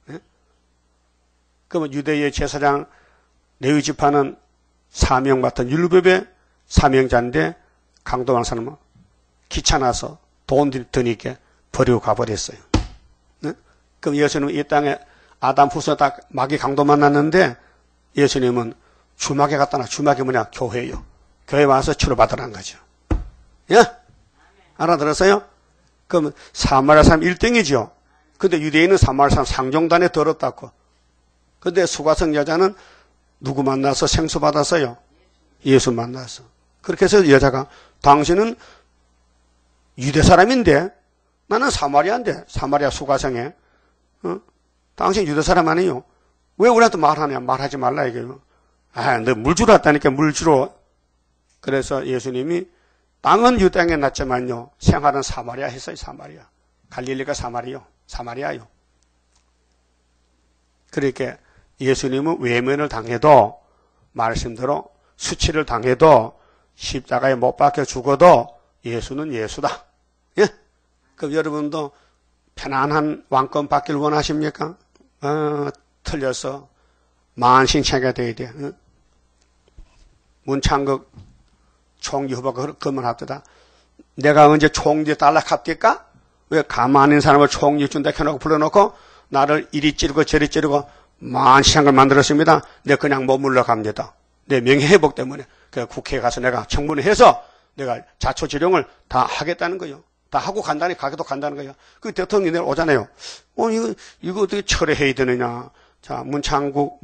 그러면 유대의 제사장 레위 지파는 사명 맡은 율법의 사명자인데, 강도한 사람은 귀찮아서 돈 드니까 버리고 가버렸어요. 그럼 예수님은 이 땅에 아담 후손 딱 마귀 강도 만났는데, 예수님은 주막에 갔다 나. 주막이 뭐냐? 교회예요. 교회 와서 치료받으라는 거죠. 예? 알아들었어요? 그럼 사마리아 사람 1등이죠. 근데 유대인은 사마리아 사람 상종단에 들었다고. 근데 수가성 여자는 누구 만나서 생수 받았어요? 예수 만나서. 그렇게 해서 여자가, 당신은 유대 사람인데 나는 사마리아인데, 사마리아 수가성에, 당신 유대 사람 아니에요? 왜 우리한테 말하냐? 말하지 말라 이거예요. 아, 너 물 주러 왔다니까, 물 주러. 그래서 예수님이 땅은 유 땅에 났지만요, 생활은 사마리아 했어요. 사마리아. 갈릴리가 사마리아요. 그러니까 예수님은 외면을 당해도, 말씀대로 수치를 당해도, 십자가에 못 박혀 죽어도 예수는 예수다. 예? 그럼 여러분도 편안한 왕권 받기를 원하십니까? 틀려서 만신창이가 돼야 돼. 문창극 총리 후보가 그만 합니다. 내가 언제 총리 딸락합니까? 왜 가만히 있는 사람을 총리 준다 해놓고 불러놓고 나를 이리 찌르고 저리 찌르고 만신창을 만들었습니다. 내가 그냥 못 물러갑니다. 내 명예회복 때문에. 그 국회에 가서 내가 청문회해서 내가 자초지령을 다 하겠다는 거예요. 다 하고 가게도 간다는 거예요. 그 대통령이 내일 오잖아요. 이거 어떻게 철회해야 되느냐. 자, 문창극,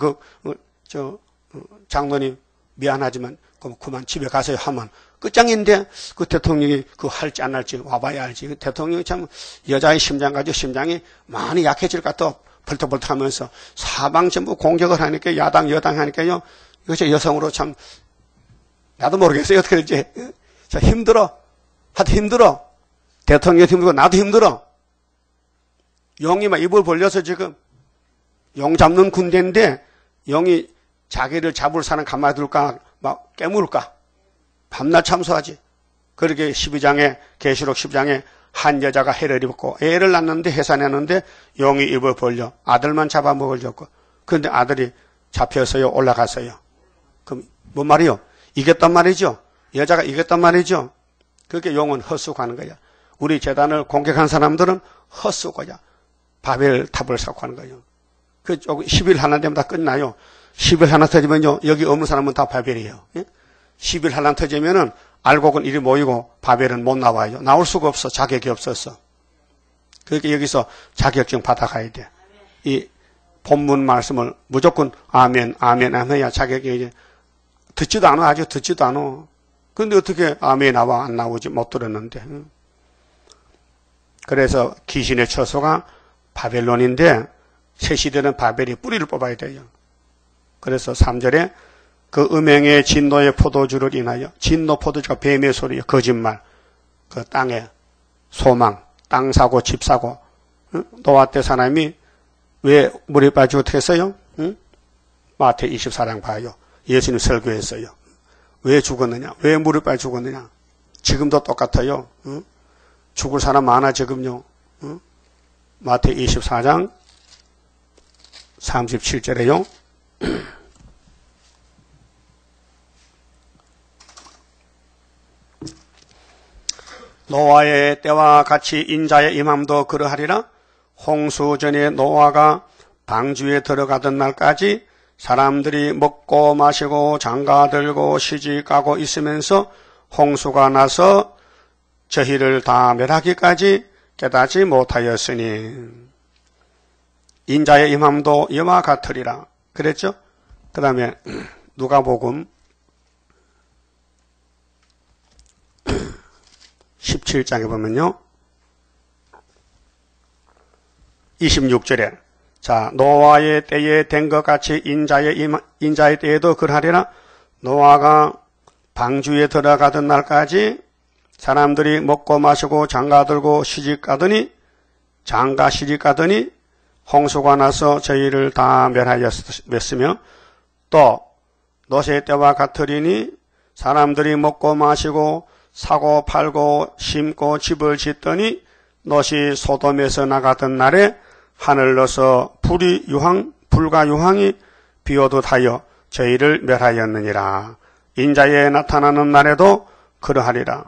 장로님, 미안하지만, 그만 집에 가세요 하면 끝장인데, 그 대통령이 할지 안 할지 와봐야 알지. 그 대통령이 참 여자의 심장 가지고 심장이 많이 약해질 것 같아. 벌떡벌떡 하면서 사방 전부 공격을 하니까, 야당, 여당 하니까요. 이것이 여성으로 참, 나도 모르겠어요. 어떻게 될지. 자, 힘들어. 하여튼 힘들어. 대통령도 힘들고 나도 힘들어. 용이 막 입을 벌려서 지금 용 잡는 군대인데, 용이 자기를 잡을 사람 가만히 둘까 막 깨물까 밤낮 참수하지. 그렇게 12장에 계시록 10장에 한 여자가 해를 입고 애를 낳는데 해산했는데 용이 입을 벌려 아들만 잡아먹으려고. 그런데 아들이 잡혀서요 올라갔어요. 그럼 뭔 말이요? 이겼단 말이죠. 여자가 이겼단 말이죠. 그렇게 용은 헛수고하는 거야. 우리 재단을 공격한 사람들은 헛수고야. 바벨 탑을 쌓고 하는 거예요. 그 10일 하나 되면 다 끝나요. 10일 하나 터지면요, 여기 없는 사람은 다 바벨이에요. 예? 10일 하나 터지면은 알곡은 이리 모이고 바벨은 못 나와요. 나올 수가 없어. 자격이 없었어. 그러니까 여기서 자격증 받아가야 돼. 이 본문 말씀을 무조건 아멘, 아멘, 아멘 해야 자격이 이제 듣지도 않아. 아주 듣지도 않아. 근데 어떻게 아멘 나와 안 나오지? 못 들었는데. 그래서 귀신의 처소가 바벨론인데 새 시대는 바벨이 뿌리를 뽑아야 돼요. 그래서 3절에 그 음행의 진노의 포도주를 인하여, 진노 포도주가 뱀의 소리요, 거짓말, 그 땅에 소망, 땅 사고 집 사고. 노아 때 사람이 왜 물에 빠지고 어떻게 했어요? 마태 24장 봐요. 예수님 설교했어요. 왜 죽었느냐? 왜 물에 빠져 죽었느냐? 지금도 똑같아요. 죽을 사람 많아 지금요. 마태 24장 37절에요. 노아의 때와 같이 인자의 임함도 그러하리라. 홍수 전에 노아가 방주에 들어가던 날까지 사람들이 먹고 마시고 장가들고 시집가고 있으면서 홍수가 나서 저희를 다 멸하기까지 깨닫지 못하였으니 인자의 임함도 이와 같으리라 그랬죠. 그 다음에 누가복음 17장에 보면요, 26절에 자, 노아의 때에 된 것 같이 인자의 때에도 그러하리라. 노아가 방주에 들어가던 날까지 사람들이 먹고 마시고 장가들고 시집가더니 홍수가 나서 저희를 다 멸하였으며, 또 노세 때와 같으리니 사람들이 먹고 마시고 사고 팔고 심고 집을 짓더니 롯이 소돔에서 나가던 날에 하늘로서 불과 유황이 비오듯 하여 저희를 멸하였느니라. 인자에 나타나는 날에도 그러하리라.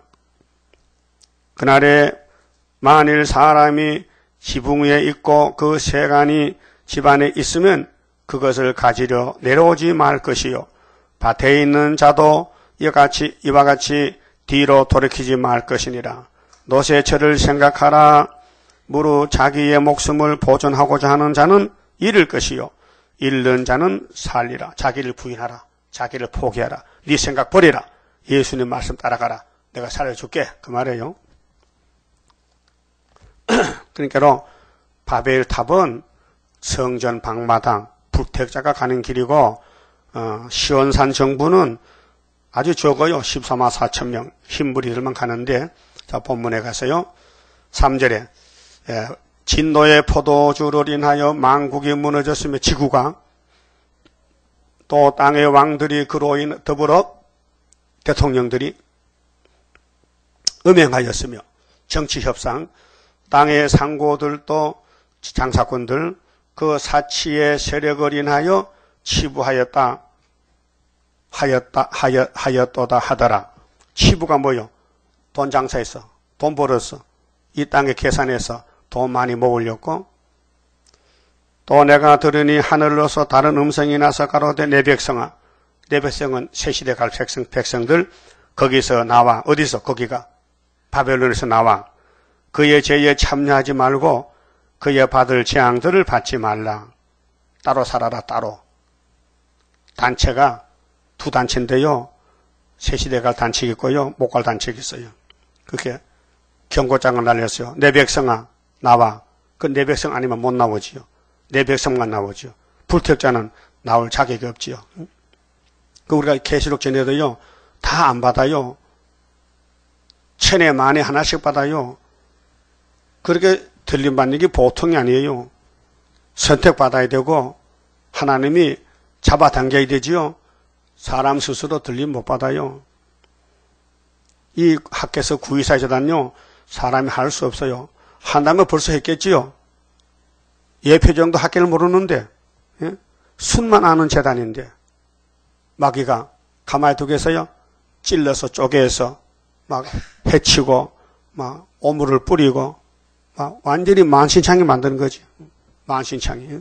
그날에 만일 사람이 지붕 위에 있고 그 세간이 집안에 있으면 그것을 가지려 내려오지 말 것이요, 밭에 있는 자도 이와 같이 뒤로 돌이키지 말 것이니라. 롯의 철을 생각하라. 무릇 자기의 목숨을 보존하고자 하는 자는 잃을 것이요, 잃는 자는 살리라. 자기를 부인하라. 자기를 포기하라. 네 생각 버리라. 예수님 말씀 따라가라. 내가 살려줄게. 그 말이에요. 그러니까 바벨 탑은 성전 방마당, 불택자가 가는 길이고, 시온산 정부는 아주 적어요. 14만 4천 명 흰부리들만 가는데, 자, 본문에 가서요, 3절에 진노의 포도주를 인하여 만국이 무너졌으며 지구가, 또 땅의 왕들이 그로 더불어 대통령들이 음행하였으며, 정치협상, 땅의 상고들도 장사꾼들 그 사치의 세력을 인하여 치부하였다 하였도다 하더라. 치부가 뭐요? 돈 장사해서 돈 벌어서 이 땅에 계산해서 돈 많이 모으려고. 또 내가 들으니 하늘로서 다른 음성이 나서 가로되 내 백성아, 내 백성은 새 시대 갈 백성들, 거기서 나와. 어디서? 거기가 바벨론에서 나와. 그의 죄에 참여하지 말고 그의 받을 재앙들을 받지 말라. 따로 살아라. 따로. 단체가 두 단체인데요, 새 시대 갈 단체가 있고요, 못 갈 단체가 있어요. 그렇게 경고장을 날렸어요. 내 백성아 나와. 그 내 백성 아니면 못 나오지요. 내 백성만 나오지요. 불택자는 나올 자격이 없지요. 그 우리가 계시록 전에도요, 다 안 받아요. 천에 만에 하나씩 받아요. 그렇게 들림받는 게 보통이 아니에요. 선택받아야 되고 하나님이 잡아당겨야 되지요. 사람 스스로 들림 못 받아요. 이 학교에서 구의사 재단요, 사람이 할 수 없어요. 한다면 벌써 했겠지요. 예표 정도 학교를 모르는데, 예? 순만 아는 재단인데 마귀가 가만히 두겠어요? 찔러서 쪼개서 막 해치고 막 오물을 뿌리고 막 완전히 만신창이 만드는 거지. 만신창이.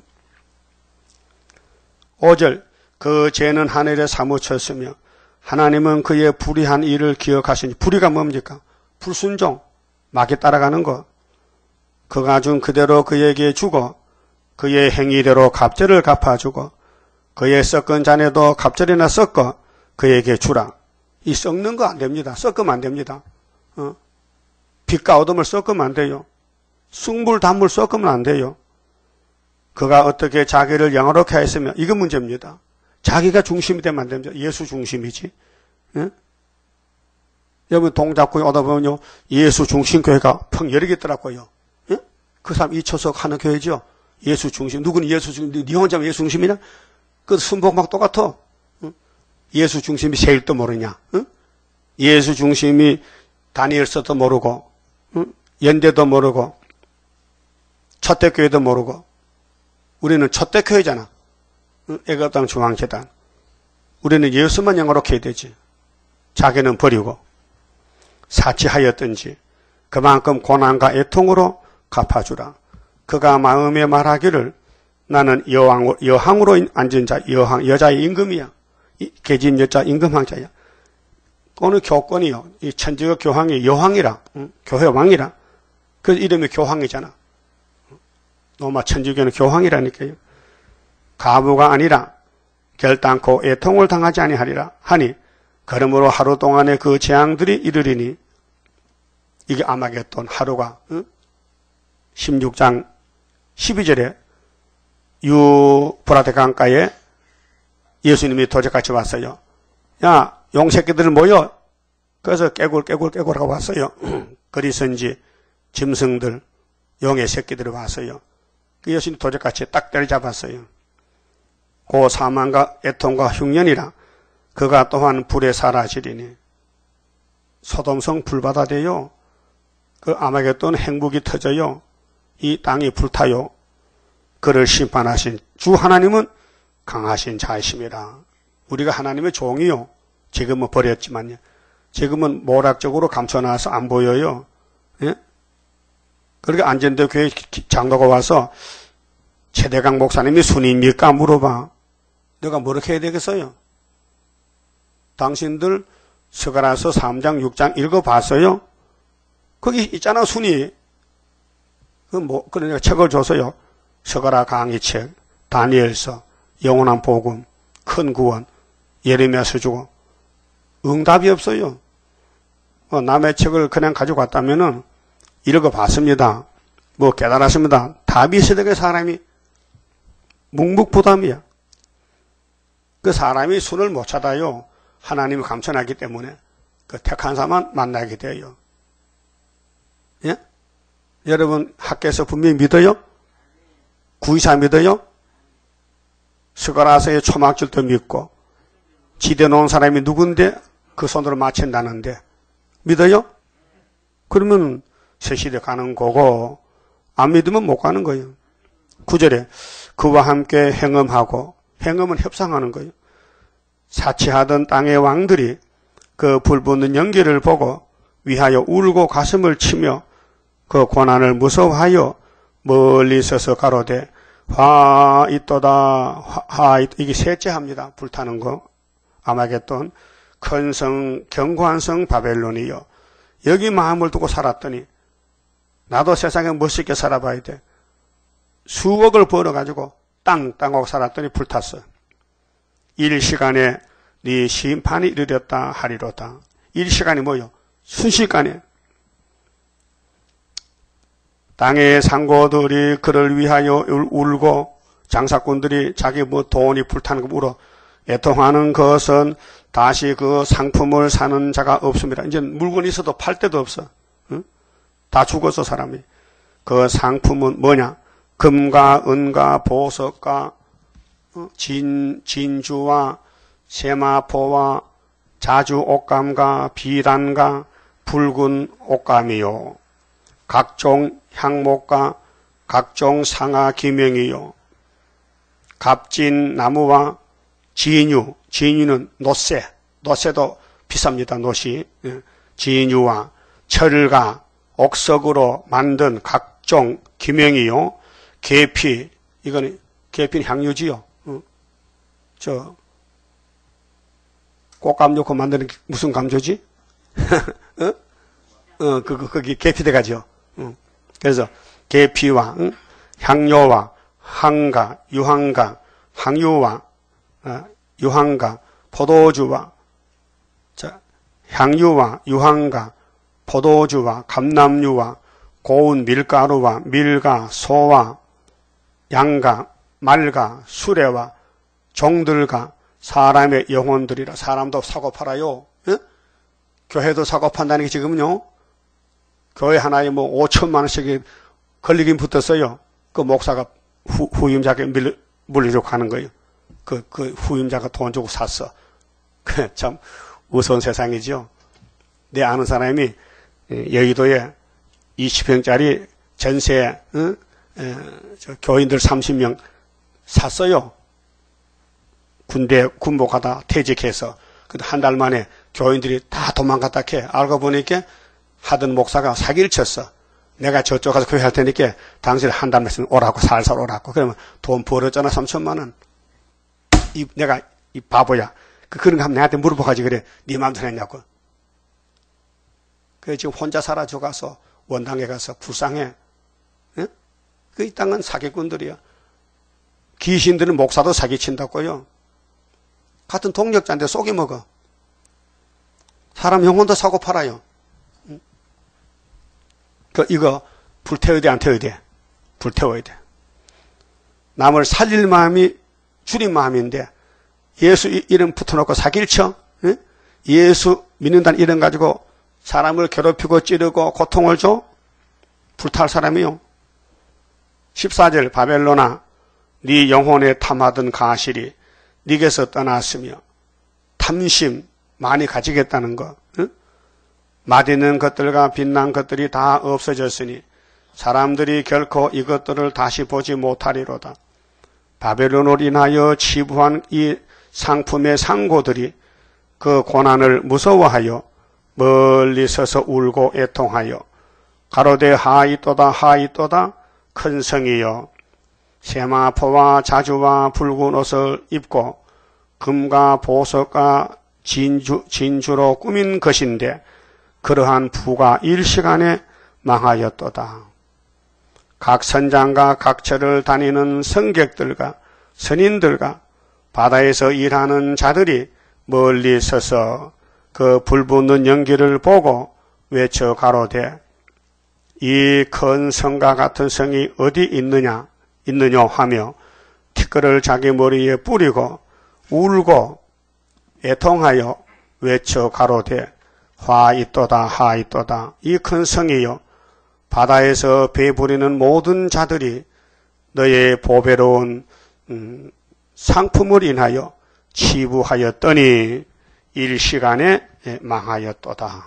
5절, 그 죄는 하늘에 사무쳤으며 하나님은 그의 불의한 일을 기억하시니. 불의가 뭡니까? 불순종, 마귀 따라가는 거. 그가 준 그대로 그에게 주고 그의 행위대로 갑절을 갚아주고 그의 섞은 잔에도 갑절이나 섞어 그에게 주라. 이 섞는 거 안 됩니다. 섞으면 안 됩니다. 빛과 어둠을 섞으면 안 돼요. 숭불, 단물 섞으면 안 돼요. 그가 어떻게 자기를 영화롭게 했으며, 이거 문제입니다. 자기가 중심이 되면 안 됩니다. 예수 중심이지. 예? 여러분 동작구에 오다 보면요, 예수 중심 교회가 평 여러 개 있더라고요. 예? 그 사람 이초석 하는 교회죠. 예수 중심. 누구는 예수 중심, 니 혼자면 예수 중심이냐? 그 순복 막 똑같아. 응? 예수 중심이 세일도 모르냐? 응? 예수 중심이 다니엘서도 모르고, 응? 연대도 모르고, 첫대교회도 모르고. 우리는 첫대교회잖아. 응? 애굽땅 중앙재단. 우리는 예수만 영어롭게 해야 되지. 자기는 버리고 사치하였든지 그만큼 고난과 애통으로 갚아주라. 그가 마음에 말하기를 나는 여항으로 앉은 자, 여자의 임금이야. 계진 여자 임금왕자야. 오늘 교권이요. 이 천지의 교황이 여왕이라, 응? 교회 왕이라. 그 이름이 교황이잖아. 로마 천주교는 교황이라니까요. 가부가 아니라 결단코 애통을 당하지 아니하리라 하니, 그러므로 하루 동안에 그 재앙들이 이르리니, 이게 아마겟돈 하루가, 응? 16장 12절에 유브라데 강가에 예수님이 도적같이 왔어요. 야, 용새끼들 모여. 그래서 깨굴 하고 왔어요. 그리선지 짐승들, 용의 새끼들이 왔어요. 그 예수님 도적같이 딱 때려잡았어요. 고 사망과 애통과 흉년이라 그가 또한 불에 사라지리니, 소돔성 불바다 돼요. 그 아마겟돈 행복이 터져요. 이 땅이 불타요. 그를 심판하신 주 하나님은 강하신 자이심이라. 우리가 하나님의 종이요. 지금은 버렸지만요. 지금은 모락적으로 감춰놔서 안 보여요. 예? 그러니까 안전대 교회 장로가 와서 최대강 목사님이 순위입니까? 물어봐. 내가 뭐렇게 해야 되겠어요? 당신들 스가랴서 3장 6장 읽어봤어요? 거기 있잖아, 순위. 그러니까 책을 줬어요. 스가랴 강의책, 다니엘서, 영원한 복음, 큰 구원, 예레미야서 주고. 응답이 없어요. 남의 책을 그냥 가지고 왔다면은 읽어봤습니다. 뭐 깨달았습니다. 답이 있어야 되게 사람이 묵묵부담이야. 그 사람이 순을 못 찾아요. 하나님이 감춰놨기 때문에 그 택한 사람만 만나게 돼요. 예? 여러분 학교에서 분명히 믿어요? 구이사 믿어요? 스가랴서의 초막절도 믿고 지대 놓은 사람이 누군데 그 손으로 맞힌다는데 믿어요? 그러면 새 시대 가는 거고, 안 믿으면 못 가는 거예요. 9절에 그와 함께 행음하고, 행음은 협상하는 거예요. 사치하던 땅의 왕들이 그 불붙는 연기를 보고 위하여 울고 가슴을 치며 그 고난을 무서워하여 멀리 서서 가로되 화 있도다. 이게 셋째 합니다. 불타는 거. 아마겟돈. 큰 성, 견고한 성 바벨론이요. 여기 마음을 두고 살았더니 나도 세상에 멋있게 살아봐야 돼. 수억을 벌어가지고 땅하고 살았더니 불탔어. 일시간에 네 심판이 이르렀다 하리로다. 일시간이 뭐요? 순식간에. 땅의 상고들이 그를 위하여 울고 장사꾼들이 자기 뭐 돈이 불타는 거 울어 애통하는 것은 다시 그 상품을 사는 자가 없습니다. 이제 물건이 있어도 팔 데도 없어. 응? 다 죽었어 사람이. 그 상품은 뭐냐? 금과 은과 보석과 진주와 세마포와 자주 옷감과 비단과 붉은 옷감이요. 각종 향목과 각종 상아 기명이요. 값진 나무와 진유, 진유는 노쇠도 비쌉니다. 노시. 진유와 철과 옥석으로 만든 각종 기명이요. 계피, 이거는 계피는 향유지요. 꽃감 넣고 만드는 무슨 감조지? 거기 계피돼가지요. 그래서 계피와 향료와 항가, 유황가, 항유와 유황가, 포도주와 향유와 유황가, 포도주와 감람유와 고운 밀가루와 밀가, 소와 양가, 말가, 수레와 종들과 사람의 영혼들이라. 사람도 사고 팔아요. 예? 교회도 사고 판다는 게 지금요. 교회 하나에 뭐 5천만 원씩이 걸리긴 붙었어요. 그 목사가 후임자에게 물리려고 하는 거예요. 그 후임자가 돈 주고 샀어. 참 무서운 세상이죠. 내 아는 사람이 여의도에 20평짜리 전세 교인들 30명 샀어요. 군복 가다 퇴직해서. 근데 한 달 만에 교인들이 다 도망갔다 캐. 알고 보니까 하던 목사가 사기를 쳤어. 내가 저쪽 가서 교회 할 테니까 당신 한 달만 있으면 오라고, 살살 오라고. 그러면 돈 벌었잖아, 3천만 원. 내가 이 바보야. 그런 거 하면 내한테 물어봐가지고 그래. 네 마음대로 했냐고. 그래 지금 혼자 살아줘 가서 원당에 가서 불쌍해. 예? 이 땅은 사기꾼들이야. 귀신들은 목사도 사기친다고요. 같은 동력자인데 속이 먹어. 사람 영혼도 사고 팔아요. 이거 불태워야 돼, 안 태워야 돼? 불태워야 돼. 남을 살릴 마음이 주님 마음인데 예수 이름 붙어놓고 사기를 쳐? 예? 예수 믿는다는 이름 가지고 사람을 괴롭히고 찌르고 고통을 줘? 불탈 사람이요. 14절 바벨론아 네 영혼에 탐하던 가실이 네게서 떠났으며 탐심 많이 가지겠다는 거. 응? 맛있는 것들과 빛난 것들이 다 없어졌으니 사람들이 결코 이것들을 다시 보지 못하리로다. 바벨론으로 인하여 치부한 이 상품의 상고들이 그 고난을 무서워하여 멀리 서서 울고 애통하여 가로되 하이또다 하이또다 큰 성이여 세마포와 자주와 붉은 옷을 입고 금과 보석과 진주로 꾸민 것인데 그러한 부가 일시간에 망하였도다. 각 선장과 각 처를 다니는 성객들과 선인들과 바다에서 일하는 자들이 멀리 서서 그 불붙는 연기를 보고 외쳐 가로되 이 큰 성과 같은 성이 어디 있느냐 하며 티끌을 자기 머리에 뿌리고 울고 애통하여 외쳐 가로되 하있도다 하있도다 이 큰 성이여 바다에서 배 부리는 모든 자들이 너의 보배로운 상품을 인하여 치부하였더니 일시간에 망하였도다.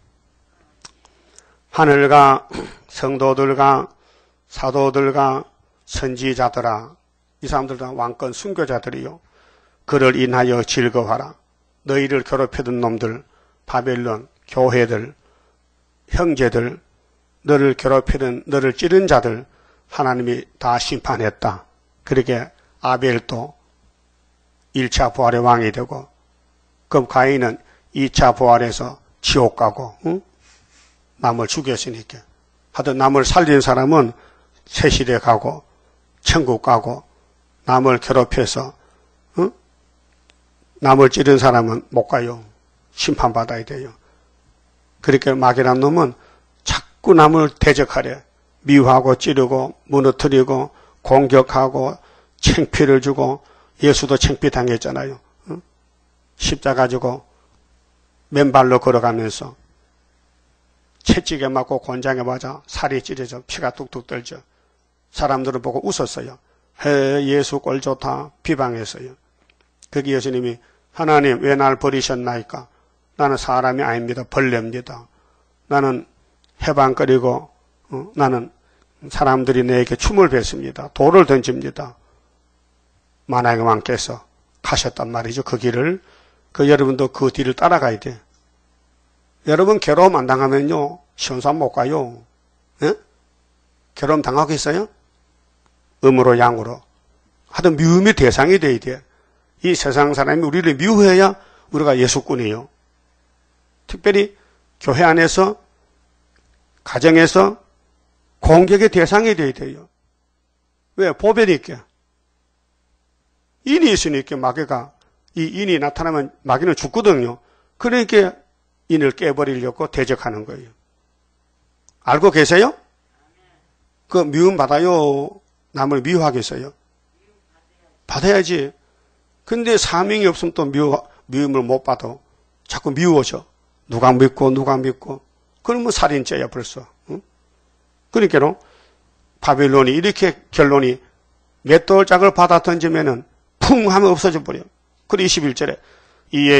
하늘과 성도들과 사도들과 선지자들아 이 사람들 다 왕권 순교자들이요 그를 인하여 즐거워하라. 너희를 괴롭히던 놈들 바벨론 교회들 형제들 너를 괴롭히는 너를 찌른 자들 하나님이 다 심판했다. 그렇게 아벨도 1차 부활의 왕이 되고 그럼 가인은 2차 부활에서 지옥 가고 응? 남을 죽였으니까 하여튼 남을 살린 사람은 새시대 가고 천국 가고 남을 괴롭혀서 응? 남을 찌른 사람은 못 가요. 심판받아야 돼요. 그렇게 마귀란 놈은 자꾸 남을 대적하래. 미워하고 찌르고 무너뜨리고 공격하고 창피를 주고 예수도 창피 당했잖아요. 응? 십자가 지고 맨발로 걸어가면서 채찍에 맞고 곤장에 맞아 살이 찢어져 피가 뚝뚝 떨죠. 사람들을 보고 웃었어요. 예수 꼴 좋다 비방했어요. 거기 예수님이 하나님 왜 날 버리셨나이까? 나는 사람이 아닙니다. 벌레입니다. 나는 해방거리고 나는 사람들이 내게 춤을 뱉습니다. 돌을 던집니다. 만왕의 왕께서 가셨단 말이죠. 그 길을. 여러분도 그 뒤를 따라가야 돼. 여러분 괴로움 안 당하면요. 시원산 못 가요. 예? 괴로움 당하고 있어요? 음으로 양으로. 하여튼 미움의 대상이 돼야 돼. 이 세상 사람이 우리를 미워해야 우리가 예수꾼이에요. 특별히 교회 안에서 가정에서 공격의 대상이 돼야 돼요. 왜? 보배이 있게. 인이 있으니까 마귀가 이 인이 나타나면 마귀는 죽거든요. 그러니까 인을 깨버리려고 대적하는 거예요. 알고 계세요? 그 미움 받아요? 남을 미워하겠어요? 받아야지. 근데 사명이 없으면 또 미움을 못 받아. 자꾸 미워져. 누가 믿고 그러면 살인죄야 벌써. 응? 그러니까 바벨론이 이렇게 결론이 맷돌짝을 받아 던지면은 쿵 하면 없어져 버려. 그리고 21절에 이에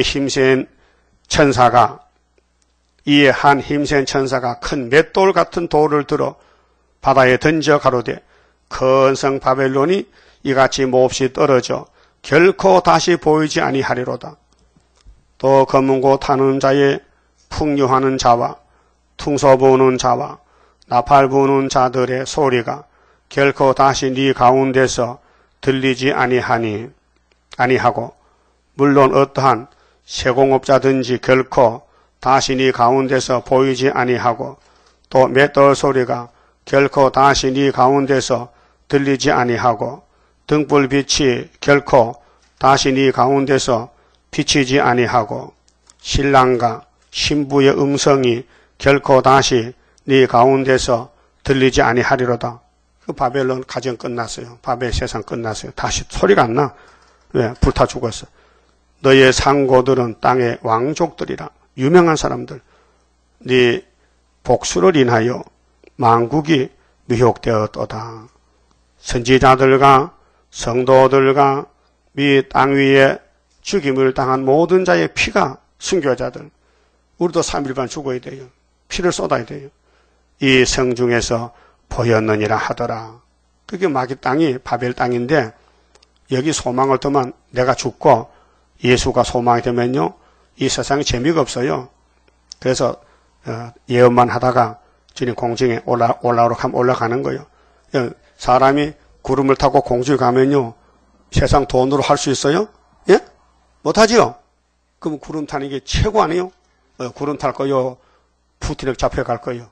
한 힘센 천사가 큰 맷돌 같은 돌을 들어 바다에 던져 가로되 큰 성 바벨론이 이같이 몹시 떨어져 결코 다시 보이지 아니하리로다. 또 검은고 타는 자의 풍류하는 자와 퉁소 부는 자와 나팔 부는 자들의 소리가 결코 다시 네 가운데서 들리지 아니하고 물론 어떠한 세공업자든지 결코 다시 네 가운데서 보이지 아니하고 또 맷돌 소리가 결코 다시 네 가운데서 들리지 아니하고 등불빛이 결코 다시 네 가운데서 비치지 아니하고 신랑과 신부의 음성이 결코 다시 네 가운데서 들리지 아니하리로다. 그 바벨론 가정 끝났어요. 바벨 세상 끝났어요. 다시 소리가 안 나. 왜? 불타 죽었어. 너의 상고들은 땅의 왕족들이라. 유명한 사람들. 네 복수를 인하여 만국이 미혹되었도다. 선지자들과 성도들과 이 땅 위에 죽임을 당한 모든 자의 피가 순교자들. 우리도 3일반 죽어야 돼요. 피를 쏟아야 돼요. 이 성 중에서 보였느니라 하더라. 그게 마귀 땅이 바벨 땅인데 여기 소망을 두면 내가 죽고 예수가 소망이 되면요. 이 세상에 재미가 없어요. 그래서 예언만 하다가 주님 공중에 올라오러 하면 올라가는 거예요. 사람이 구름을 타고 공중에 가면요. 세상 돈으로 할 수 있어요? 예? 못하지요? 그럼 구름 타는 게 최고 아니에요? 구름 탈 거요? 푸틴에 잡혀갈 거요?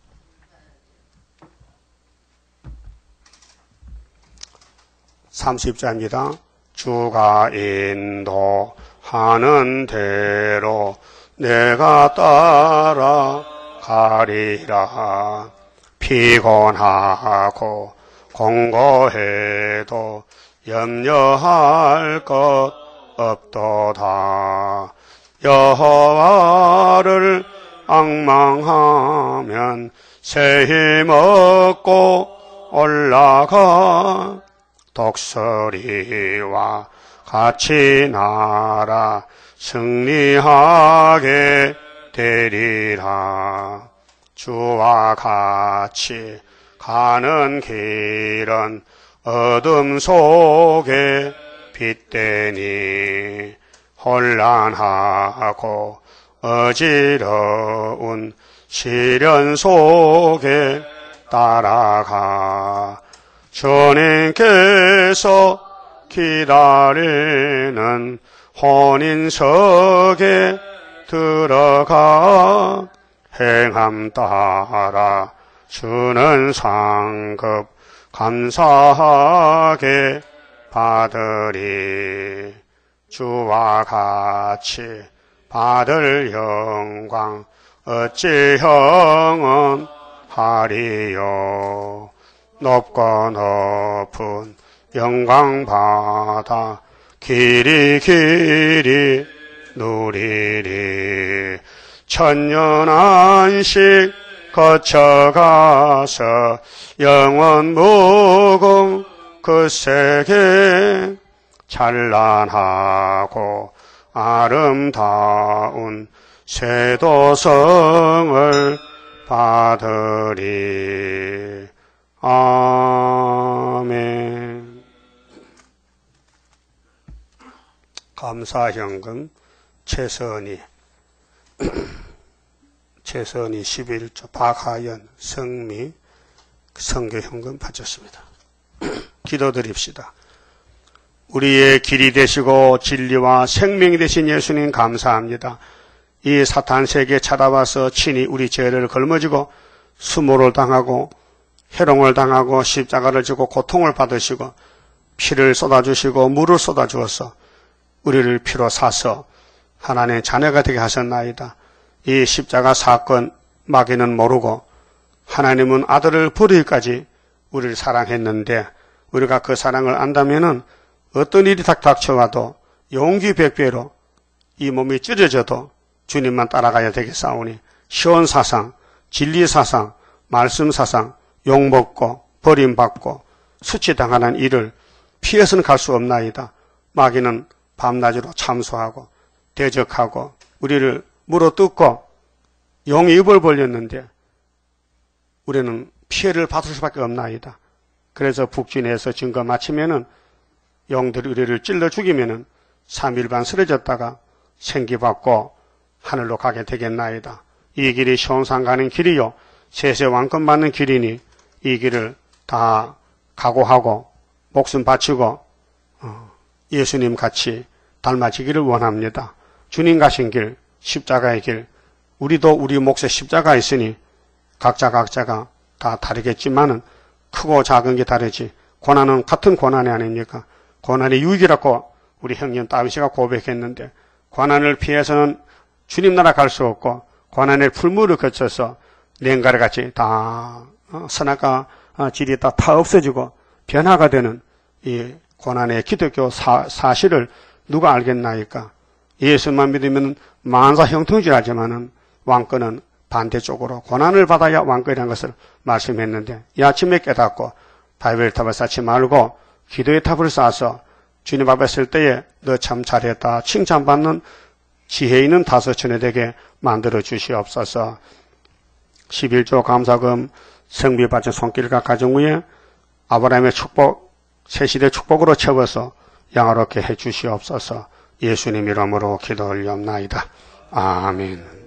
30자입니다. 주가 인도하는 대로 내가 따라가리라. 피곤하고 공고해도 염려할 것 없도다. 여호와를 앙망하면 새 힘 얻고 올라가. 독수리와 같이 날아 승리하게 되리라. 주와 같이 가는 길은 어둠 속에 빛되니 혼란하고 어지러운 시련 속에 따라가. 주님께서 기다리는 혼인석에 들어가. 행함 따라 주는 상급 감사하게 받으리. 주와 같이 받을 영광 어찌 형언하리요. 높고 높은 영광 받아 길이 누리리. 천년 안식 거쳐가서 영원 무궁 그 세계 찬란하고 아름다운 쇠도성을 받으리. 아멘. 감사현금 최선희 11조 박하연 성미 선교현금 바쳤습니다. 기도드립시다. 우리의 길이 되시고 진리와 생명이 되신 예수님 감사합니다. 이 사탄 세계에 찾아와서 친히 우리 죄를 걸머지고 수모를 당하고 해롱을 당하고 십자가를 지고 고통을 받으시고 피를 쏟아주시고 물을 쏟아주어서 우리를 피로 사서 하나님의 자녀가 되게 하셨나이다. 이 십자가 사건 마귀는 모르고 하나님은 아들을 버리기까지 우리를 사랑했는데 우리가 그 사랑을 안다면은 어떤 일이 닥쳐와도 용기 백배로 이 몸이 찢어져도 주님만 따라가야 되겠사오니 시온사상, 진리사상, 말씀사상, 욕먹고 버림받고 수치당하는 일을 피해서는 갈 수 없나이다. 마귀는 밤낮으로 참소하고 대적하고 우리를 물어뜯고 용의 입을 벌렸는데 우리는 피해를 받을 수밖에 없나이다. 그래서 북진에서 증거 마치면은 용들이 우리를 찔러 죽이면은 3일 반 쓰러졌다가 생기받고 하늘로 가게 되겠나이다. 이 길이 시온산 가는 길이요 세세 왕권 받는 길이니 이 길을 다 각오하고 목숨 바치고 예수님 같이 닮아지기를 원합니다. 주님 가신 길, 십자가의 길, 우리도 우리 몫에 십자가 있으니 각자가 다 다르겠지만은 크고 작은 게 다르지 고난은 같은 고난이 아닙니까? 고난이 유익이라고 우리 형님 다윗이가 고백했는데 고난을 피해서는 주님 나라 갈 수 없고 고난의 풀무를 거쳐서 냉가리 같이 다 선악과 질이 다 없어지고 변화가 되는 이 고난의 기독교 사실을 누가 알겠나이까? 예수만 믿으면 만사 형통질하지만은 왕권은 반대쪽으로 고난을 받아야 왕권이라는 것을 말씀했는데 이 아침에 깨닫고 바이블 탑을 쌓지 말고 기도의 탑을 쌓아서 주님 앞에 설 때에 너 참 잘했다 칭찬받는 지혜 있는 다섯천에 되게 만들어 주시옵소서. 11조 감사금 성비 바친 손길과 가정 위에 아브라함의 축복 새시대 축복으로 채워서 양화롭게 해 주시옵소서. 예수님 이름으로 기도 올리옵나이다. 아멘.